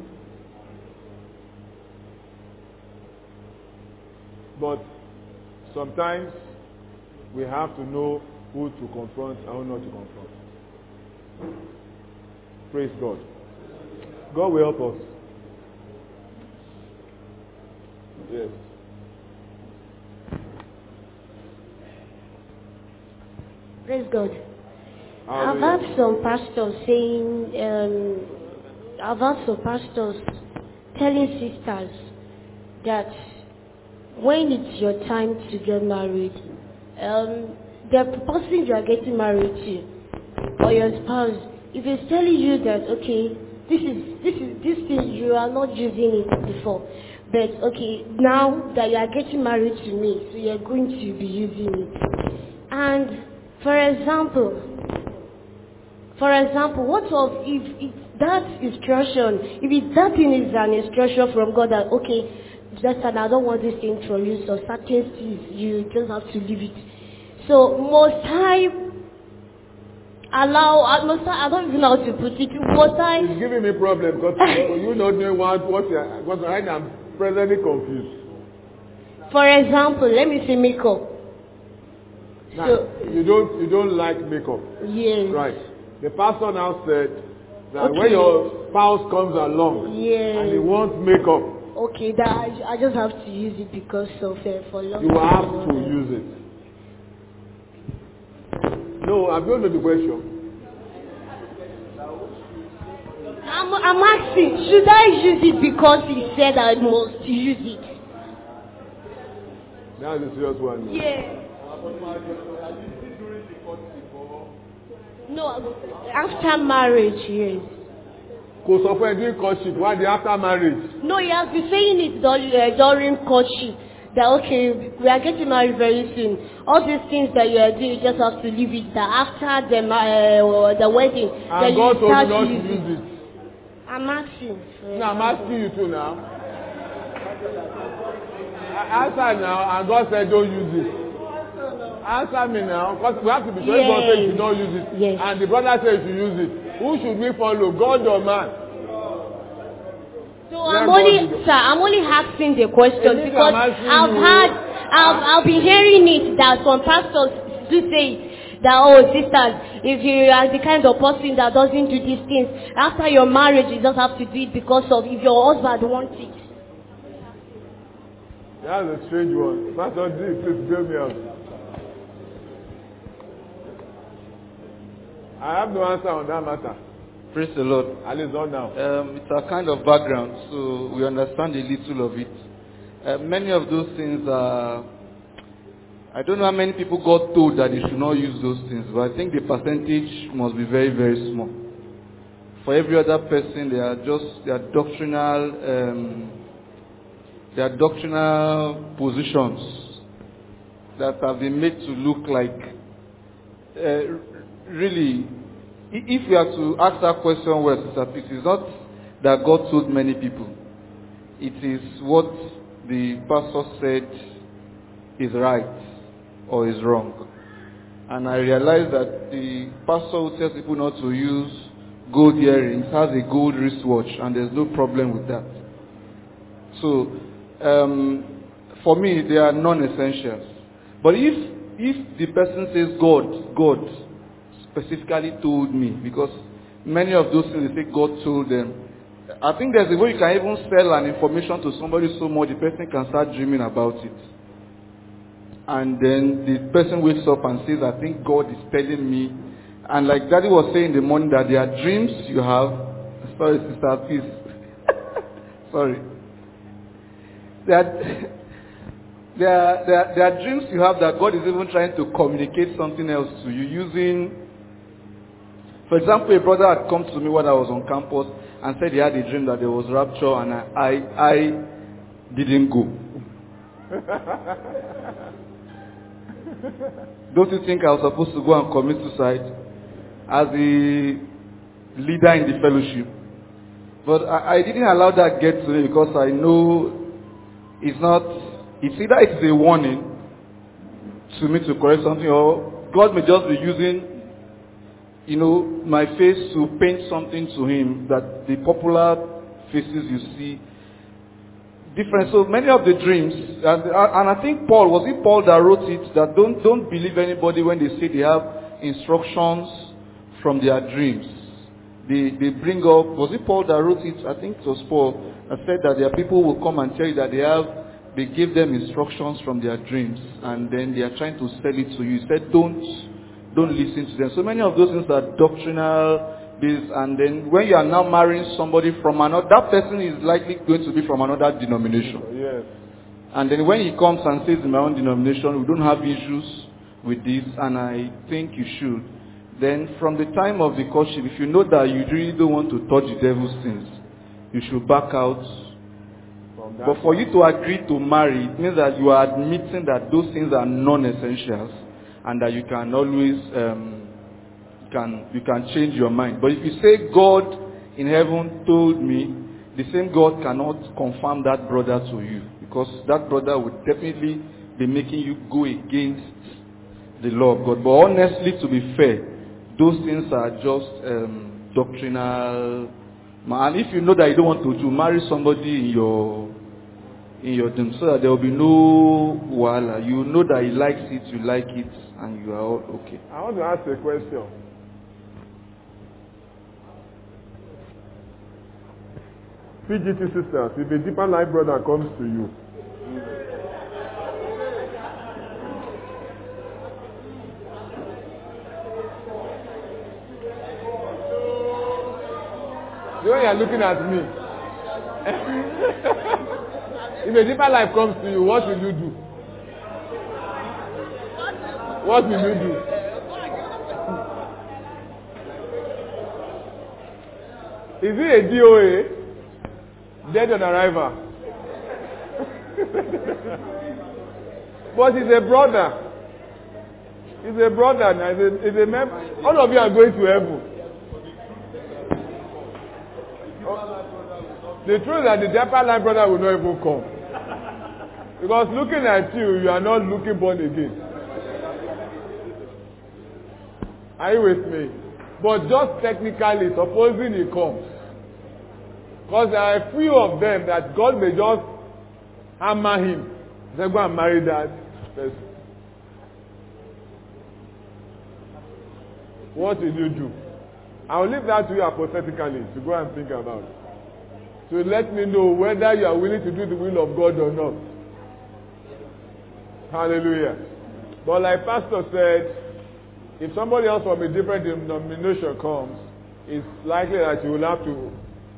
But sometimes we have to know who to confront and who not to confront. Praise God. God will help us. Yes. Praise God. I've heard some pastors saying, um, I've heard some pastors telling sisters that when it's your time to get married, um, the person you are getting married to, or your spouse, if he's telling you that, okay, this is this is this thing you are not using it before, but okay, now that you are getting married to me, so you are going to be using it. And for example, for example, what of if, if that instruction, if it, that thing is an instruction from God that okay, just and I don't want this thing from you, so certain things you just have to leave it. So must I allow? I must I, I don't even know how to put it. Must I? It's giving me problem because you not know what what you what right now I'm presently confused. For example, let me say makeup. Now, So you don't you don't like makeup. yes. Right. The pastor now said that Okay. when your spouse comes along Yes. and he wants makeup, Okay, that I, I just have to use it because of uh, for long. you have time. to use it. No, I've not know the question. I'm, I'm asking, should I use it because he said I must use it? That's a serious one. Yeah. No, after marriage, yes. Because of when doing courtship, why the after marriage? No, he has been saying it during, uh, during courtship. That okay, we are getting married very soon. All these things that you are doing, you just have to leave it. That after the uh, the wedding, that And you God told start you not to use use it. it. I'm asking. No, I'm asking you to now. Answer now, and God said don't use it. Answer me now, because we have to be sure. Yes. God says you don't use it, Yes. and the brother says you use it. Who should we follow, God or man? So Yeah, I'm only, God, sir, I'm only asking the question It means because I'm asking I've you. had, I've, I've been hearing it that some pastors do say that, oh, sisters, if you are the kind of person that doesn't do these things, after your marriage, you just have to do it because of if your husband wants it. That's a strange one. Pastor D, please bail me out. I have no answer on that matter. Praise the Lord. At least not now. Um, it's a kind of background, so we understand a little of it. Uh, many of those things are, I don't know how many people got told that they should not use those things, but I think the percentage must be very, very small. For every other person, they are just, they are doctrinal, um, they are doctrinal positions that have been made to look like, uh, really, if we are to ask that question, well, Sister Peace, it's not that God told many people. It is what the pastor said is right or is wrong. And I realize that the pastor who tells people not to use gold earrings has a gold wristwatch, and there's no problem with that. So, um, for me, they are non-essentials. But if if the person says God, God, specifically told me, because many of those things they say God told them. I think there's a way you can even sell an information to somebody so much the person can start dreaming about it. And then the person wakes up and says, I think God is telling me. And like Daddy was saying in the morning that there are dreams you have. Sorry, Sister Peace. Sorry. There are, there, are, there, are, there are dreams you have that God is even trying to communicate something else to you using. For example, a brother had come to me when I was on campus and said he had a dream that there was rapture, and I, I, I didn't go. Don't you think I was supposed to go and commit suicide as the leader in the fellowship? But I, I didn't allow that get to me because I know it's not, it's either it's a warning to me to correct something, or God may just be using, you know, my face to paint something to him that the popular faces you see different. So many of the dreams, and, and I think Paul, was it Paul that wrote it, that don't don't believe anybody when they say they have instructions from their dreams. They they bring up, was it Paul that wrote it? I think it was Paul that said that there are people who will come and tell you that they have, they give them instructions from their dreams, and then they are trying to sell it to you. He said, don't don't listen to them. So many of those things are doctrinal based, and then when you are now marrying somebody from another, that person is likely going to be from another denomination. Yes. And then when he comes and says in my own denomination, we don't have issues with this, and I think you should. Then from the time of the courtship, if you know that you really don't want to touch the devil's things, you should back out. But for you to agree to marry, it means that you are admitting that those things are non-essentials, and that you can always um, can you can change your mind. But if you say God in heaven told me, the same God cannot confirm that brother to you, because that brother would definitely be making you go against the law of God. But honestly, to be fair, those things are just um, doctrinal. And if you know that you don't want to do, marry somebody in your in your team, so that there will be no wala. You know that he likes it, you like it, and you are all okay. I want to ask a question. P G T sisters, if a deeper life brother comes to you, the way you are looking at me, if a deeper life comes to you, what will you do? What will you do? Is it a D O A? Dead on arrival. But he's a brother. He's a brother. Now. He's a, he's a member. All of you are going to heaven. The truth is that the deeper life brother will not even come. Because looking at you, you are not looking born again. Are you with me? But just technically, supposing he comes. Because there are a few of them that God may just hammer him. Say, go and marry that person. What will you do? I will leave that to you hypothetically to go and think about. To let me know whether you are willing to do the will of God or not. Hallelujah. But like Pastor said, if somebody else from a different denomination comes, it's likely that you will have to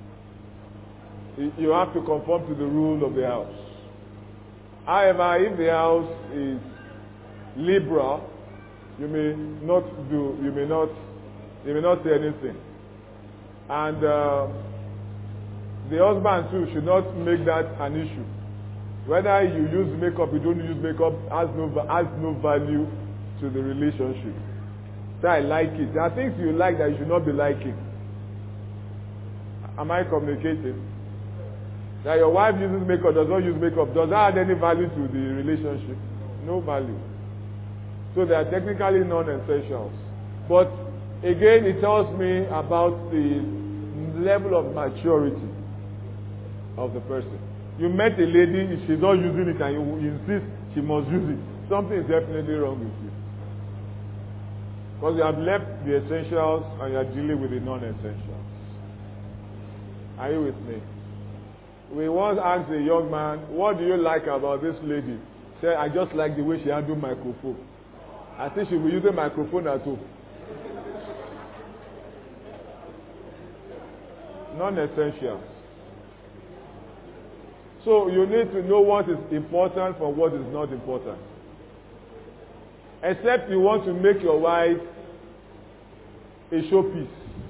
you have to conform to the rule of the house. However, if the house is liberal, you may not do, you may not, you may not say anything. And uh, the husband too should not make that an issue. Whether you use makeup, you don't use makeup, has no has no value to the relationship. So I like it. There are things you like that you should not be liking. Am I communicating? That your wife uses makeup, does not use makeup, does that add any value to the relationship? No value. So they are technically non-essentials. But again, it tells me about the level of maturity of the person. You met a lady, if she's not using it and you insist she must use it, something is definitely wrong with you. Because you have left the essentials and you are dealing with the non-essentials. Are you with me? We once asked a young man, what do you like about this lady? He said, I just like the way she handles microphone. I think she will use a microphone at home. Non-essentials. So you need to know what is important from what is not important. Except you want to make your wife a showpiece.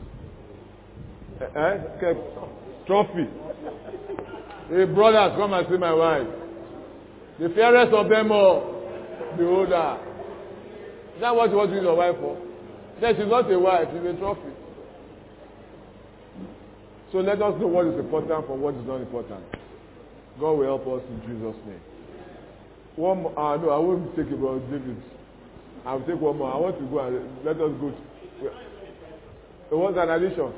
Eh? Okay. Trophy. Hey, brothers, come and see my wife. The fairest of them all, the older. Is that what you want to use your wife for? Yes, she's not a wife, she's a trophy. So let us know what is important from what is not important. God will help us in Jesus' name. One more, uh, no, I won't take about David. I will take one more. I want to go and let us go. To, it was an addition.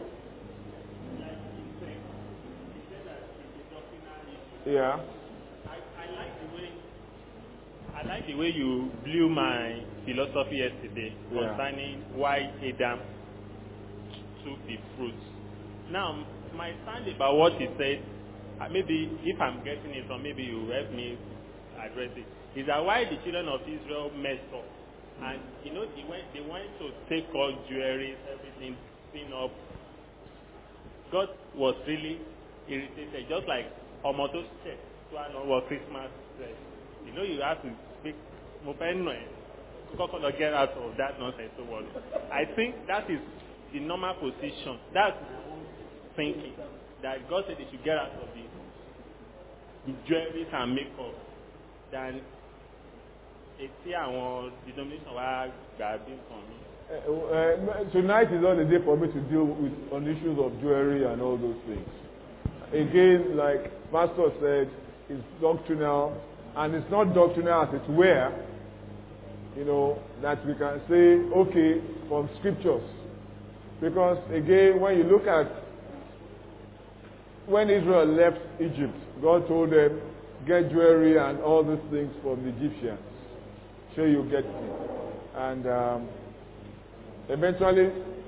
Yeah. I, I like the way I like the way you blew my philosophy yesterday Yeah. concerning why Adam took the fruit. Now, my stand about what he said, uh, maybe if I'm getting it wrong, maybe you help me address it. Is that why the children of Israel messed up? And you know, they went they went to take all jewelry, everything, pin up. God was really irritated, just like Omoto said, to our Christmas dress. You know, you have to speak, get out of that nonsense. So what? I think that is the normal position. That's thinking that God said they should get out of the, the jewelry and makeup than a see our denomination were grabbing for me. Uh, uh, tonight is not the day for me to deal with on issues of jewelry and all those things. Again, like Pastor said, it's doctrinal, and it's not doctrinal as it's where, you know, that we can say, okay, from scriptures. Because again, when you look at when Israel left Egypt, God told them, get jewelry and all these things from the Egyptians. Sure you get it. And um, eventually,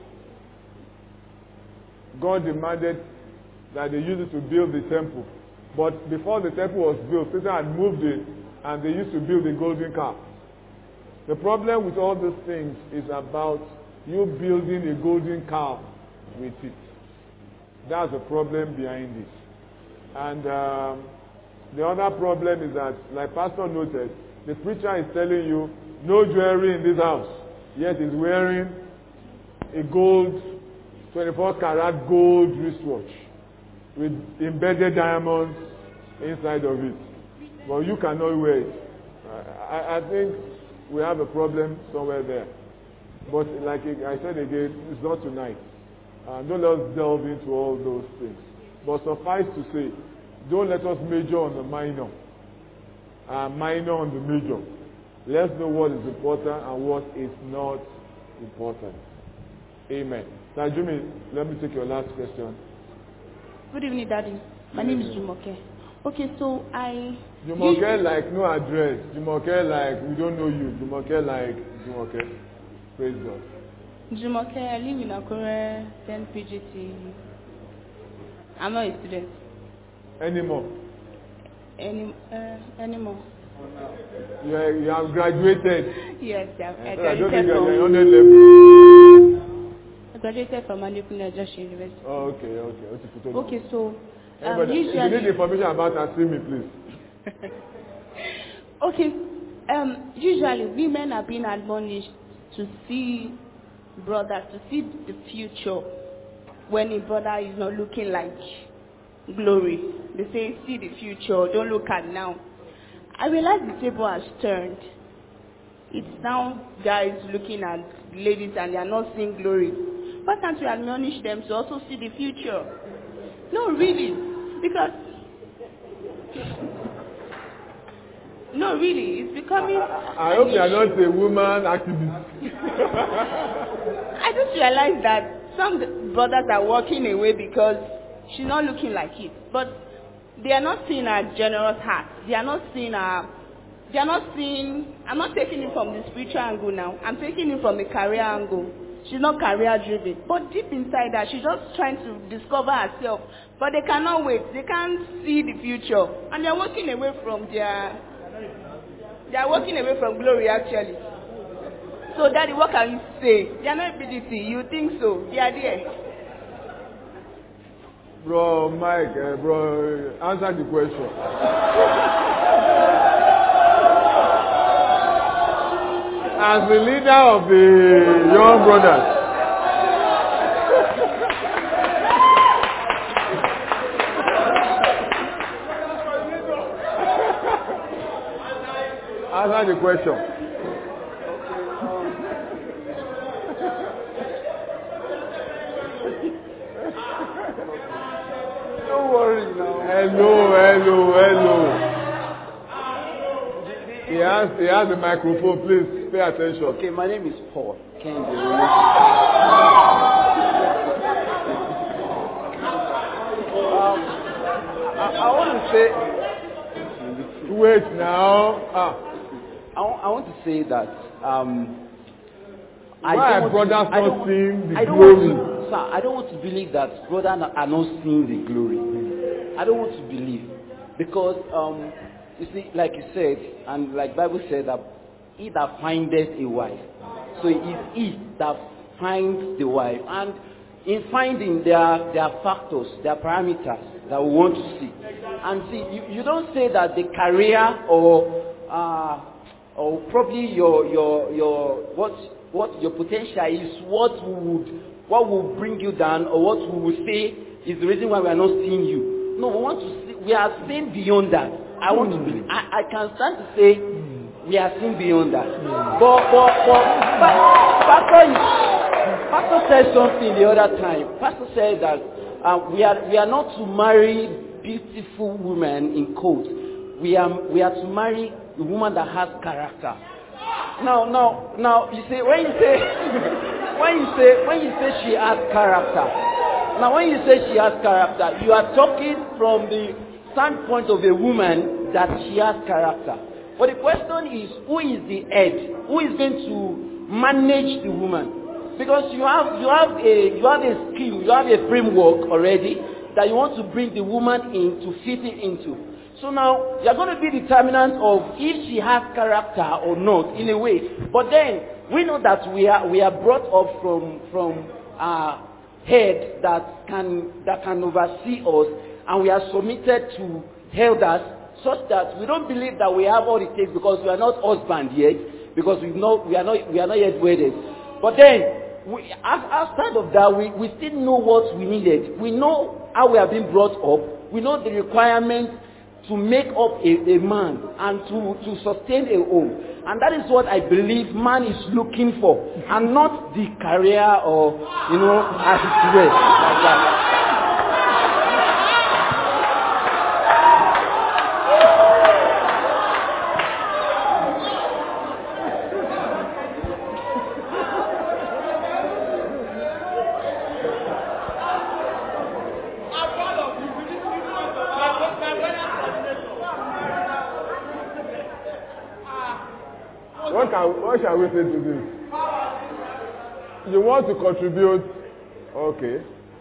God demanded that they use it to build the temple. But before the temple was built, Satan had moved it, and they used to build the golden calf. The problem with all these things is about you building a golden calf with it. That's the problem behind this. And um, the other problem is that, like Pastor noted, the preacher is telling you, no jewelry in this house. Yet he's wearing a gold, twenty-four karat gold wristwatch with embedded diamonds inside of it. But you cannot wear it. I, I think we have a problem somewhere there. But like I said again, it's not tonight. Uh, don't let us delve into all those things. But suffice to say, don't let us major on the minor. Uh, minor on the major. Let's know what is important and what is not important. Amen. Now, Jimmy, let me take your last question. Good evening, Daddy. My name is Jumoke. Okay, so I... Jumoke like no address. Jumoke like we don't know you. Jumoke like Jumoke. Praise God. Jumoke, I live in Akure, ten P G T. I'm not a student. Anymore? Any, uh, anymore. You, are, you have graduated? Yes, I, I I graduated don't think from... you're on that level. I graduated from Manipuna Josh University. Oh, okay, okay. Okay, so... Um, hey, usually... If you need information about her, see me, please. Okay, um, usually women are being admonished to see brothers, to see the future when a brother is not looking like glory. They say, see the future, don't look at now. I realize the table has turned. It's now guys looking at ladies and they are not seeing glory. Why can't we admonish them to also see the future? No, really. Because, no, really, it's becoming... I, I hope you are not a woman activist. I just realized that some brothers are walking away because she's not looking like it. But they are not seeing her generous heart. They are not seeing her... They are not seeing... I'm not taking it from the spiritual angle now. I'm taking it from the career angle. She's not career driven. But deep inside her, she's just trying to discover herself. But they cannot wait. They can't see the future. And they're walking away from their... They are walking away from glory, actually. So, Daddy, what can you say? They are not B D C. You think so? They are there. Bro, Mike, uh, bro, answer the question. As the leader of the young brothers, answer the question. Don't worry now. Hello, hello, hello. He has, he has the microphone, please pay attention. Okay, my name is Paul Kendi. um, I, I want to say... Wait now. Ah. I, I want to say that... Um, Why I are brothers to, not seeing the I don't glory? Want to, sir, I don't want to believe that brothers are not seeing the glory. I don't want to believe. Because... Um, You see, like you said, and like Bible said, that he that findeth a wife So it is he that finds the wife. And in finding, there are, there are factors, there are parameters that we want to see. And see, you, you don't say that the career or uh, or probably your your your what what your potential is what would what will bring you down, or what we will say is the reason why we are not seeing you. No, we want to see, we are seeing beyond that. I want to believe. I, I can stand to say we are seeing beyond that. But but but Pastor Pastor said something the other time. Pastor said that uh, we are we are not to marry beautiful women in quotes. We are we are to marry a woman that has character. Now now now you say when you say when you say when you say she has character. Now when you say she has character, you are talking from the standpoint of a woman that she has character. But the question is, who is the head? Who is going to manage the woman? Because you have you have a you have a skill, you have a framework already that you want to bring the woman in to fit it into. So now you are going to be determinant of if she has character or not in a way. But then we know that we are we are brought up from from uh, head that can that can oversee us, and we are submitted to elders, such that we don't believe that we have all it takes because we are not husband yet, because we know we are not we are not yet wedded. But then we, outside of that, we, we still know what we needed. We know how we have been brought up. We know the requirements to make up a, a man and to, to sustain a home. And that is what I believe man is looking for, and not the career or, you know, as it were, like that. What, can, what shall we say to this? You want to contribute? Okay.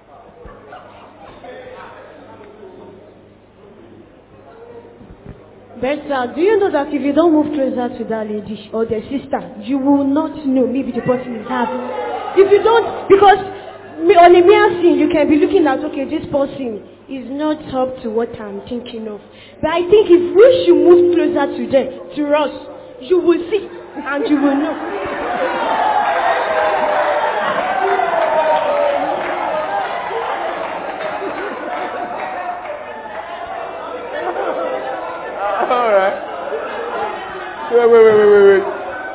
Bertha, do you know that if you don't move closer to that lady or the sister, you will not know maybe the person is having. If you don't, because on a mere scene, you can be looking at, okay, this person is not up to what I'm thinking of. But I think if we should move closer to them, to us, you will see and you will know. All right. Wait, wait, wait, wait, wait, wait.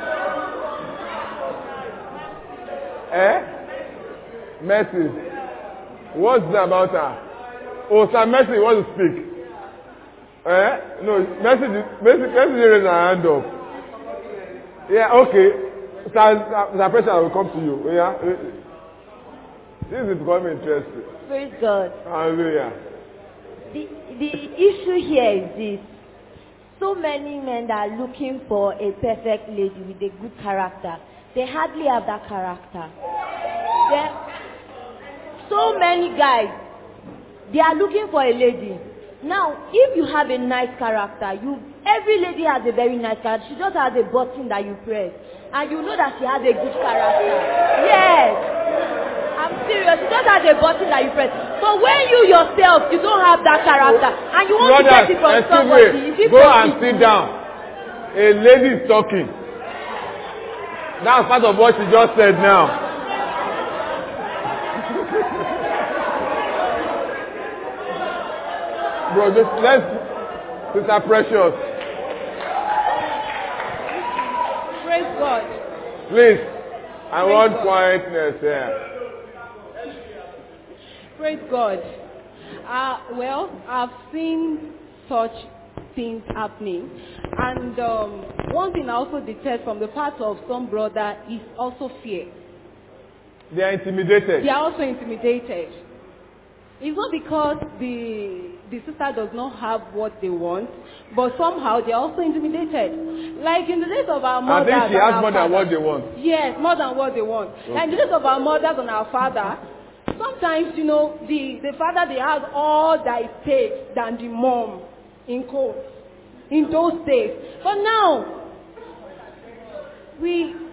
Eh? Mercy. What's that about her? Oh, Sir Mercy wants to speak. Eh? No, Mercy, Mercy, Mercy raise her hand up. Yeah, okay. The person will come to you. Yeah? This is becoming interesting. Praise God. Hallelujah. The, the issue here is this. So many men are looking for a perfect lady with a good character. They hardly have that character. Then, so many guys, they are looking for a lady. Now, if you have a nice character, you every lady has a very nice character. She just has a button that you press, and you know that she has a good character. Yes, I'm serious. She just has a button that you press. But when you yourself, you don't have that character, and you want Brothers, to get it from me. somebody, is it Go possible? and sit down. A lady is talking. That's part of what she just said now. Bro, just let's, Sister Precious. Praise God. Please, I Praise want God. quietness here. Praise God. Uh, well, I've seen such things happening. And um, one thing I also detect from the part of some brother is also fear. They are intimidated. They are also intimidated. It's not because the the sister does not have what they want, but somehow they are also intimidated. Like in the days of our mothers. I think she and has our more than fathers. what they want. Yes, more than what they want. Okay. Like in the days of our mothers and our father, sometimes, you know, the, the father, they have all that it takes than the mom, in quotes, in those days. But now, we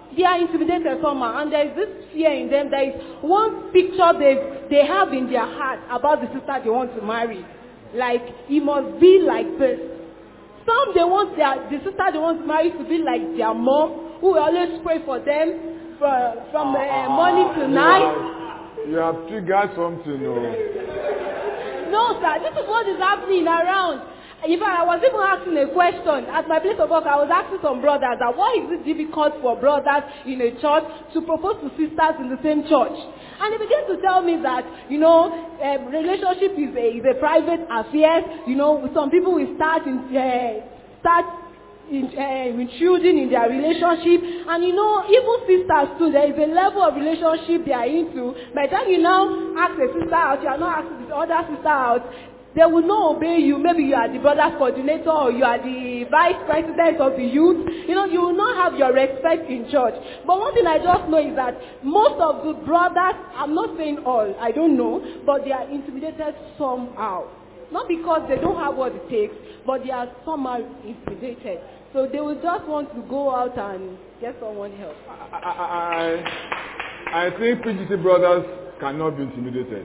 they are intimidated somehow, and there is this fear in them. There is one picture they they have in their heart about the sister they want to marry. Like, it must be like this. Some, they want their, the sister they want to marry to be like their mom, who will always pray for them for, from uh, uh, morning to night. You have triggered something, no? No, sir. This is what is happening around. In fact, I was even asking a question. At my place of work, I was asking some brothers that why is it difficult for brothers in a church to propose to sisters in the same church? And they began to tell me that, you know, um, relationship is a, is a private affair. You know, some people will start in, uh, start in, uh, intruding in their relationship. And you know, even sisters too, there is a level of relationship they are into. By the time you now ask a sister out, you are not asking the other sister out, they will not obey you. Maybe you are the brother coordinator or you are the vice president of the youth. You know, you will not have your respect in church. But one thing I just know is that most of the brothers, I'm not saying all, I don't know, but they are intimidated somehow. Not because they don't have what it takes, but they are somehow intimidated. So they will just want to go out and get someone help. I, I, I think P G C brothers cannot be intimidated.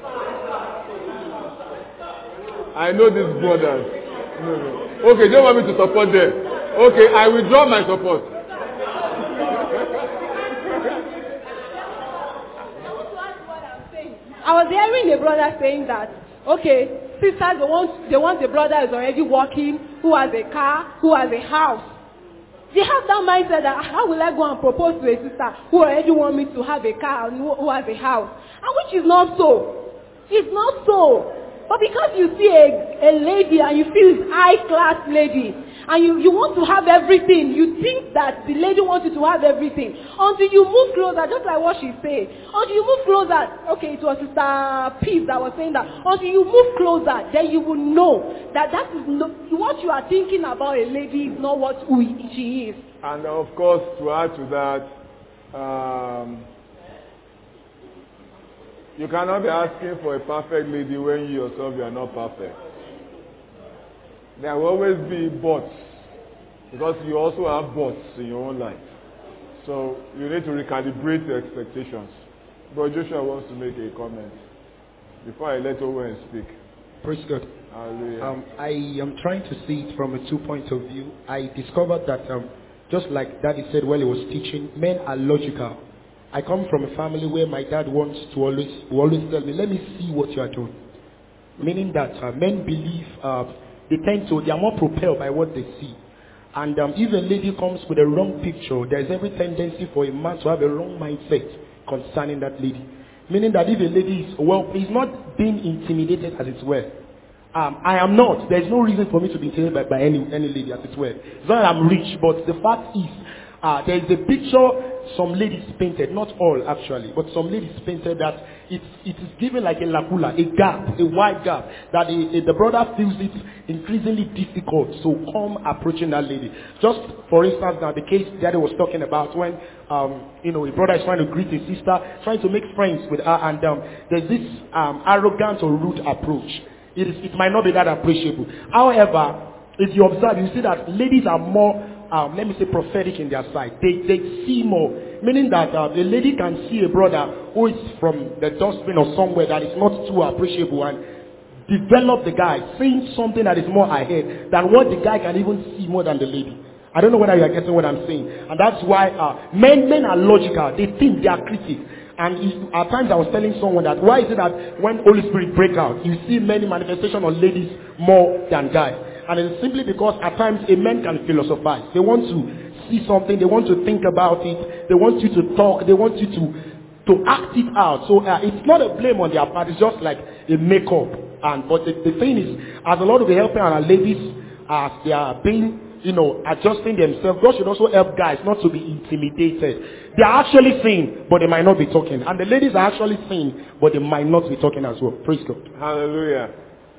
I know these brothers. No, no. Okay, don't want me to support them. Okay, I withdraw my support. I was hearing a brother saying that, okay, sisters, they want, they want a brother who is already working, who has a car, who has a house. They have that mindset that how will I go and propose to a sister who already want me to have a car and who, who has a house? And which is not so. It's not so. But because you see a, a lady and you feel it's high-class lady, and you, you want to have everything, you think that the lady wants you to have everything. Until you move closer, just like what she said. Until you move closer, okay, it was Sister Peace that was saying that. Until you move closer, then you will know that that is no, what you are thinking about a lady is not what who she is. And of course, to add to that, um, you cannot be asking for a perfect lady when you yourself you are not perfect. There will always be bots, because you also have bots in your own life. So you need to recalibrate your expectations. But Joshua wants to make a comment before I let Owen speak. Praise God. Hallelujah. Um, I am trying to see it from a two point of view. I discovered that um, just like Daddy said while he was teaching, men are logical. I come from a family where my dad wants to always, will always tell me, let me see what you are doing. Meaning that uh, men believe, uh, they tend to, they are more propelled by what they see. And um, if a lady comes with a wrong picture, there is every tendency for a man to have a wrong mindset concerning that lady. Meaning that if a lady is, well, is not being intimidated as it were. Um, I am not. There is no reason for me to be intimidated by, by any, any lady as it were. It's not that I'm rich, but the fact is, uh, there is a picture some ladies painted, not all actually, but some ladies painted that it, it is given like a lacuna, a gap, a wide gap, that a, a, the brother feels it increasingly difficult to come approaching that lady. Just for instance, now the case Daddy was talking about when, um, you know, a brother is trying to greet his sister, trying to make friends with her, and um, there's this um, arrogant or rude approach. It, is, it might not be that appreciable. However, if you observe, you see that ladies are more Um, let me say prophetic in their side. They they see more, meaning that uh, the lady can see a brother who is from the dustbin or somewhere that is not too appreciable and develop the guy, seeing something that is more ahead than what the guy can even see more than the lady. I don't know whether you are getting what I'm saying, and that's why uh, men men are logical. They think, they are critics. And it, at times I was telling someone that why is it that when Holy Spirit break out, you see many manifestations on ladies more than guys. And it's simply because at times a man can philosophize. They want to see something. They want to think about it. They want you to talk. They want you to, to act it out. So uh, it's not a blame on their part. It's just like a makeup. And but the, the thing is, as a lot of the helping our ladies, as they are being, you know, adjusting themselves, God should also help guys not to be intimidated. They are actually seeing, but they might not be talking. And the ladies are actually seeing, but they might not be talking as well. Praise God. Hallelujah.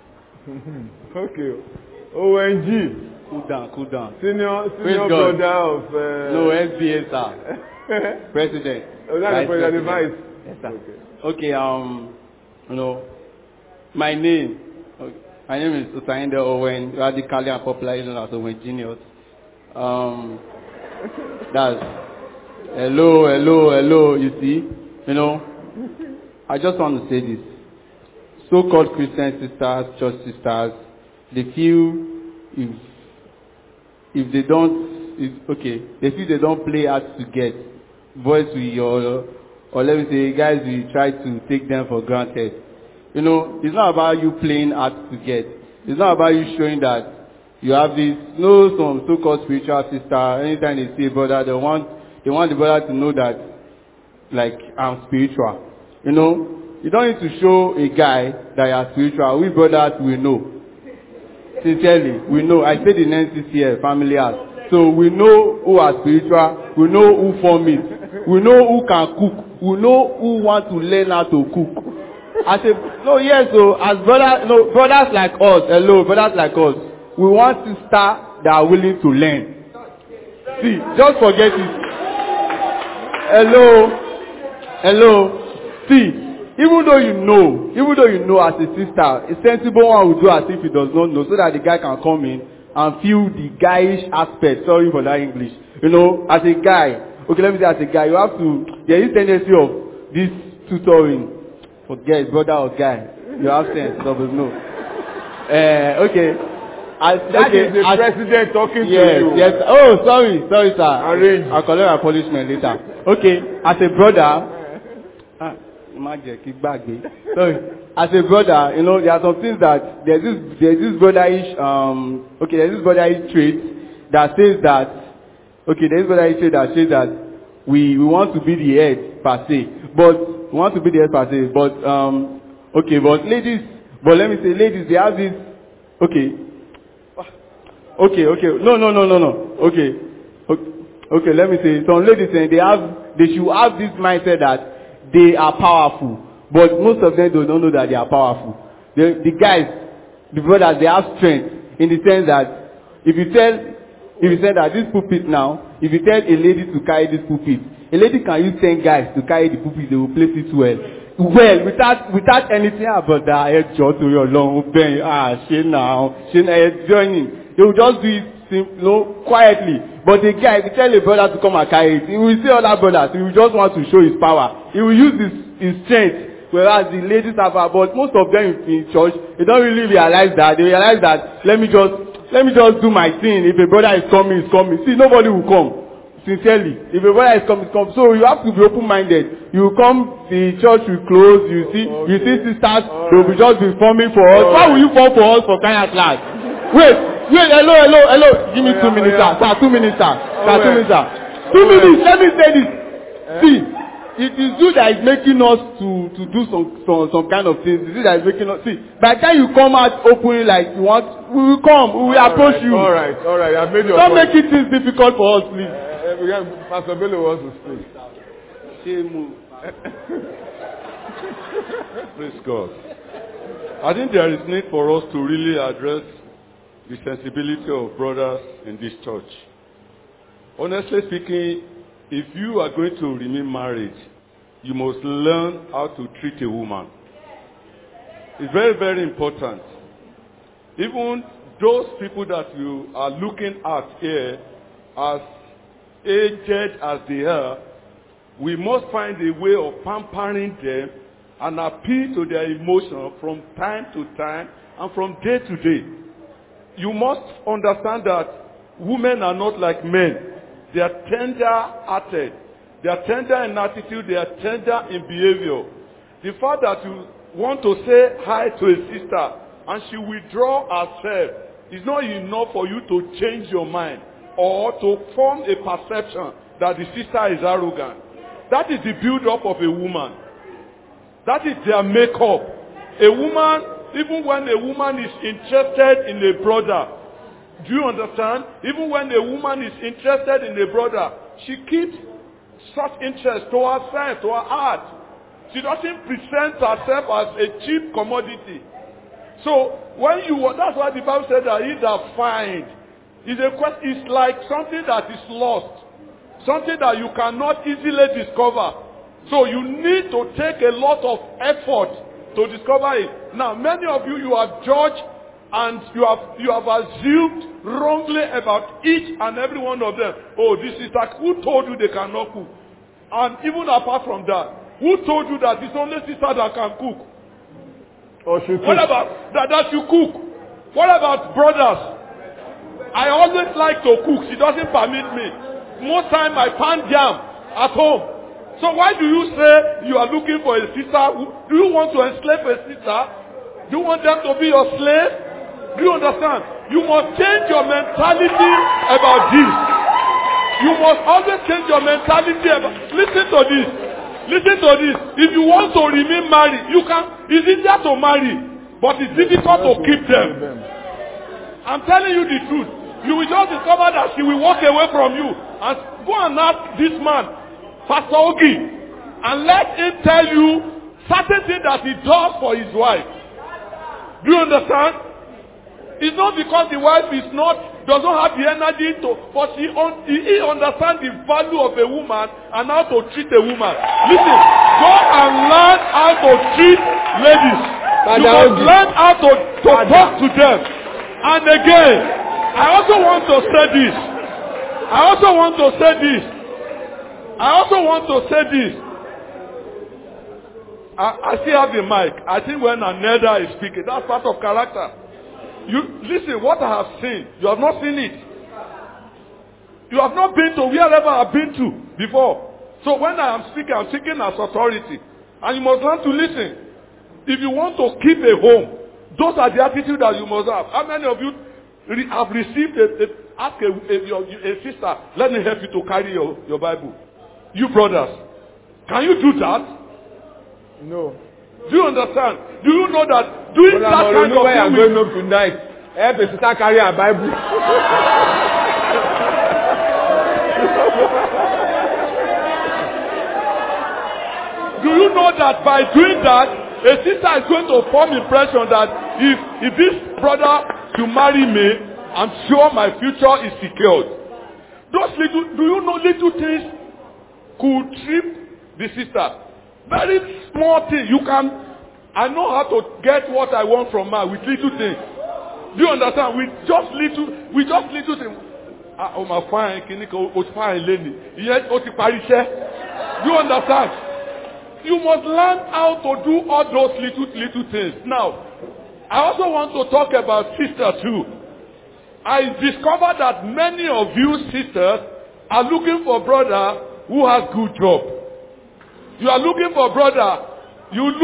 Okay. O N G. Cool down, cool down. Senior, senior brother of... Uh, no, S B S, sir. President. Oh, that's the president, vice. Yes, sir. Okay. okay, um, you know, my name, okay, my name is Usainde Owen, radically and popularly known as Owen Genius. Um, that's, hello, hello, hello. You see, you know, I just want to say this. So-called Christian sisters, church sisters, they feel if if they don't, if, okay, they feel they don't play hard to get. Boys will, or, or let me say, guys will try to take them for granted. You know, it's not about you playing hard to get. It's not about you showing that you have this, no, some so-called spiritual sister, anytime they see a brother, they want, they want the brother to know that, like, I'm spiritual. You know, you don't need to show a guy that you are spiritual. We brothers, we know. Sincerely, we know. I said in N C C L, family house. So we know who are spiritual. We know who form it. We know who can cook. We know who want to learn how to cook. I said, no, yes, so as brothers, no, brothers like us, hello, brothers like us, we want sisters that are willing to learn. See, just forget it. Hello, hello, see, even though you know, even though you know as a sister, a sensible one will do as if he does not know, so that the guy can come in and feel the guyish aspect. Sorry for that English. You know, as a guy, okay, let me say as a guy, you have to, there is tendency of this tutoring. Forget brother or guy. You have sense, double no. Uh, okay. As, that okay, is the as, president talking yes, to you. Yes. Oh, sorry, sorry, sir. Arrange. I'll collect my punishment later. Okay, as a brother, ah, imagine, keep back, sorry. As a brother, you know, there are some things that there's this, there's this brotherish, um, okay, there's this brotherish trait that says that, okay, there's this brotherish trait that says that we we want to be the head per se, but we want to be the head per se, but um, okay, but ladies, but let me say, ladies, they have this, okay. Okay, okay. No, no, no, no, no. Okay. Okay, okay let me say. Some ladies say they have, they should have this mindset that they are powerful. But most of them don't know that they are powerful. The, the guys, the brothers, they have strength in the sense that if you tell, if you say that this pulpit now, if you tell a lady to carry this pulpit, a lady can use ten guys to carry the pulpit, they will place it well. Well, without, without anything about that, head to your long, ah, she now, she now, joining. They will just do it, you know, quietly. But the guy, if you tell a brother to come and carry it, he will see other brothers. He will just want to show his power. He will use his, his strength. Whereas the ladies have, but most of them in church, they don't really realize that. They realize that, let me just, let me just do my thing. If a brother is coming, he's coming. See, nobody will come. Sincerely. If a brother is coming, he's coming. So you have to be open-minded. You come, the church will close, you see, okay. You see sisters, they will just be forming for us. All Why right. will you form for us for kind of class? Wait, wait, hello, hello, hello. Give me oh, two yeah, minutes, oh, yeah. sir. Two minutes, sir. Oh, sir, two minutes, sir. Two oh, minutes, yeah. Let me say this. Eh? See, it is you that is making us to, to do some, some, some kind of things. It is you that is making us, see, by the time you come out openly like you want, we will come, we will all approach right, you. All right, all right, I've made your Don't point. Make it things difficult for us, please. Uh, Pastor Bello wants to speak. Shame. Praise God. I think there is need for us to really address the sensibility of brothers in this church. Honestly speaking, if you are going to remain married, you must learn how to treat a woman. It's very, very important. Even those people that you are looking at here, as aged as they are, we must find a way of pampering them and appeal to their emotion from time to time and from day to day. You must understand that women are not like men. They are tender-hearted. They are tender in attitude. They are tender in behavior. The fact that you want to say hi to a sister and she withdraw herself is not enough for you to change your mind or to form a perception that the sister is arrogant. That is the build-up of a woman. That is their makeup. A woman, even when a woman is interested in a brother, do you understand? Even when a woman is interested in a brother, she keeps such interest to herself, to her heart. She doesn't present herself as a cheap commodity. So when you, that's why the Bible said that he that find is a question. It's like something that is lost, something that you cannot easily discover. So you need to take a lot of effort to discover it. Now, many of you, you have judged and you have you have assumed wrongly about each and every one of them. Oh, this is like, who told you they cannot cook? And even apart from that, who told you that it's only sister that can cook? Or she What cook? about that, that you cook? What about brothers? I always like to cook. She doesn't permit me. Most time I pan jam at home. So why do you say you are looking for a sister? Do you want to enslave a sister? Do you want them to be your slave? Do you understand? You must change your mentality about this. You must always change your mentality about. Listen to this. Listen to this. If you want to remain married, you can. It's easier to marry, but it's difficult to keep them. I'm telling you the truth. You will just discover that she will walk away from you. And go and ask this man, Pastor Ogi, and let him tell you certain things that he does for his wife. Do you understand? It's not because the wife is not, doesn't have the energy to, but he, un, he, he understands the value of a woman and how to treat a woman. Listen, go and learn how to treat ladies. You must learn how to, to talk to them. And again, I also want to say this. I also want to say this. I also want to say this. I, I still have the mic. I think when an elder is speaking, that's part of character. You listen, what I have seen, you have not seen it. You have not been to wherever I've been to before. So when I am speaking, I'm speaking as authority. And you must learn to listen. If you want to keep a home, those are the attitude that you must have. How many of you re- have received a, a ask a, a, your, a sister, let me help you to carry your, your Bible? You brothers, can you do that? No. Do you understand? Do you know that doing But that I'm kind of where I'm thing going up tonight. Help a sister carry her Bible. Do you know that by doing that, a sister is going to form impression that if if this brother should marry me, I'm sure my future is secured. Those little, do you know little things could trip the sister? Very small thing. You can, I know how to get what I want from her with little things. Do you understand? With just little, with just little things. Ah, oh my fine, kini ko o ti fine leni. Yes, o ti pari iṣẹ́. Do you understand? You must learn how to do all those little little things. Now, I also want to talk about sister too. I discovered that many of you sisters are looking for brother who has good job. You are looking for brother. You look.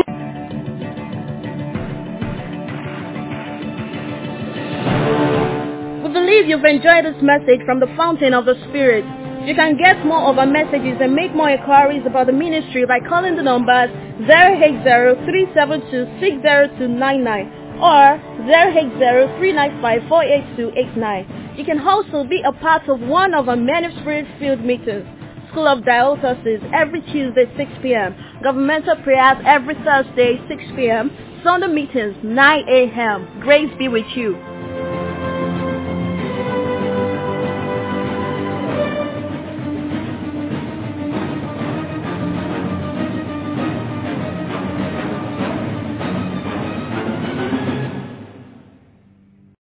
We believe you've enjoyed this message from the Fountain of the Spirit. You can get more of our messages and make more inquiries about the ministry by calling the numbers zero eight zero, three seven two, six zero two nine nine or zero eight zero, three nine five, four eight two eight nine. You can also be a part of one of our many Spirit-filled meetings. School of Diocese every Tuesday six p.m. Governmental prayers every Thursday six p.m. Sunday meetings nine a.m. Grace be with you.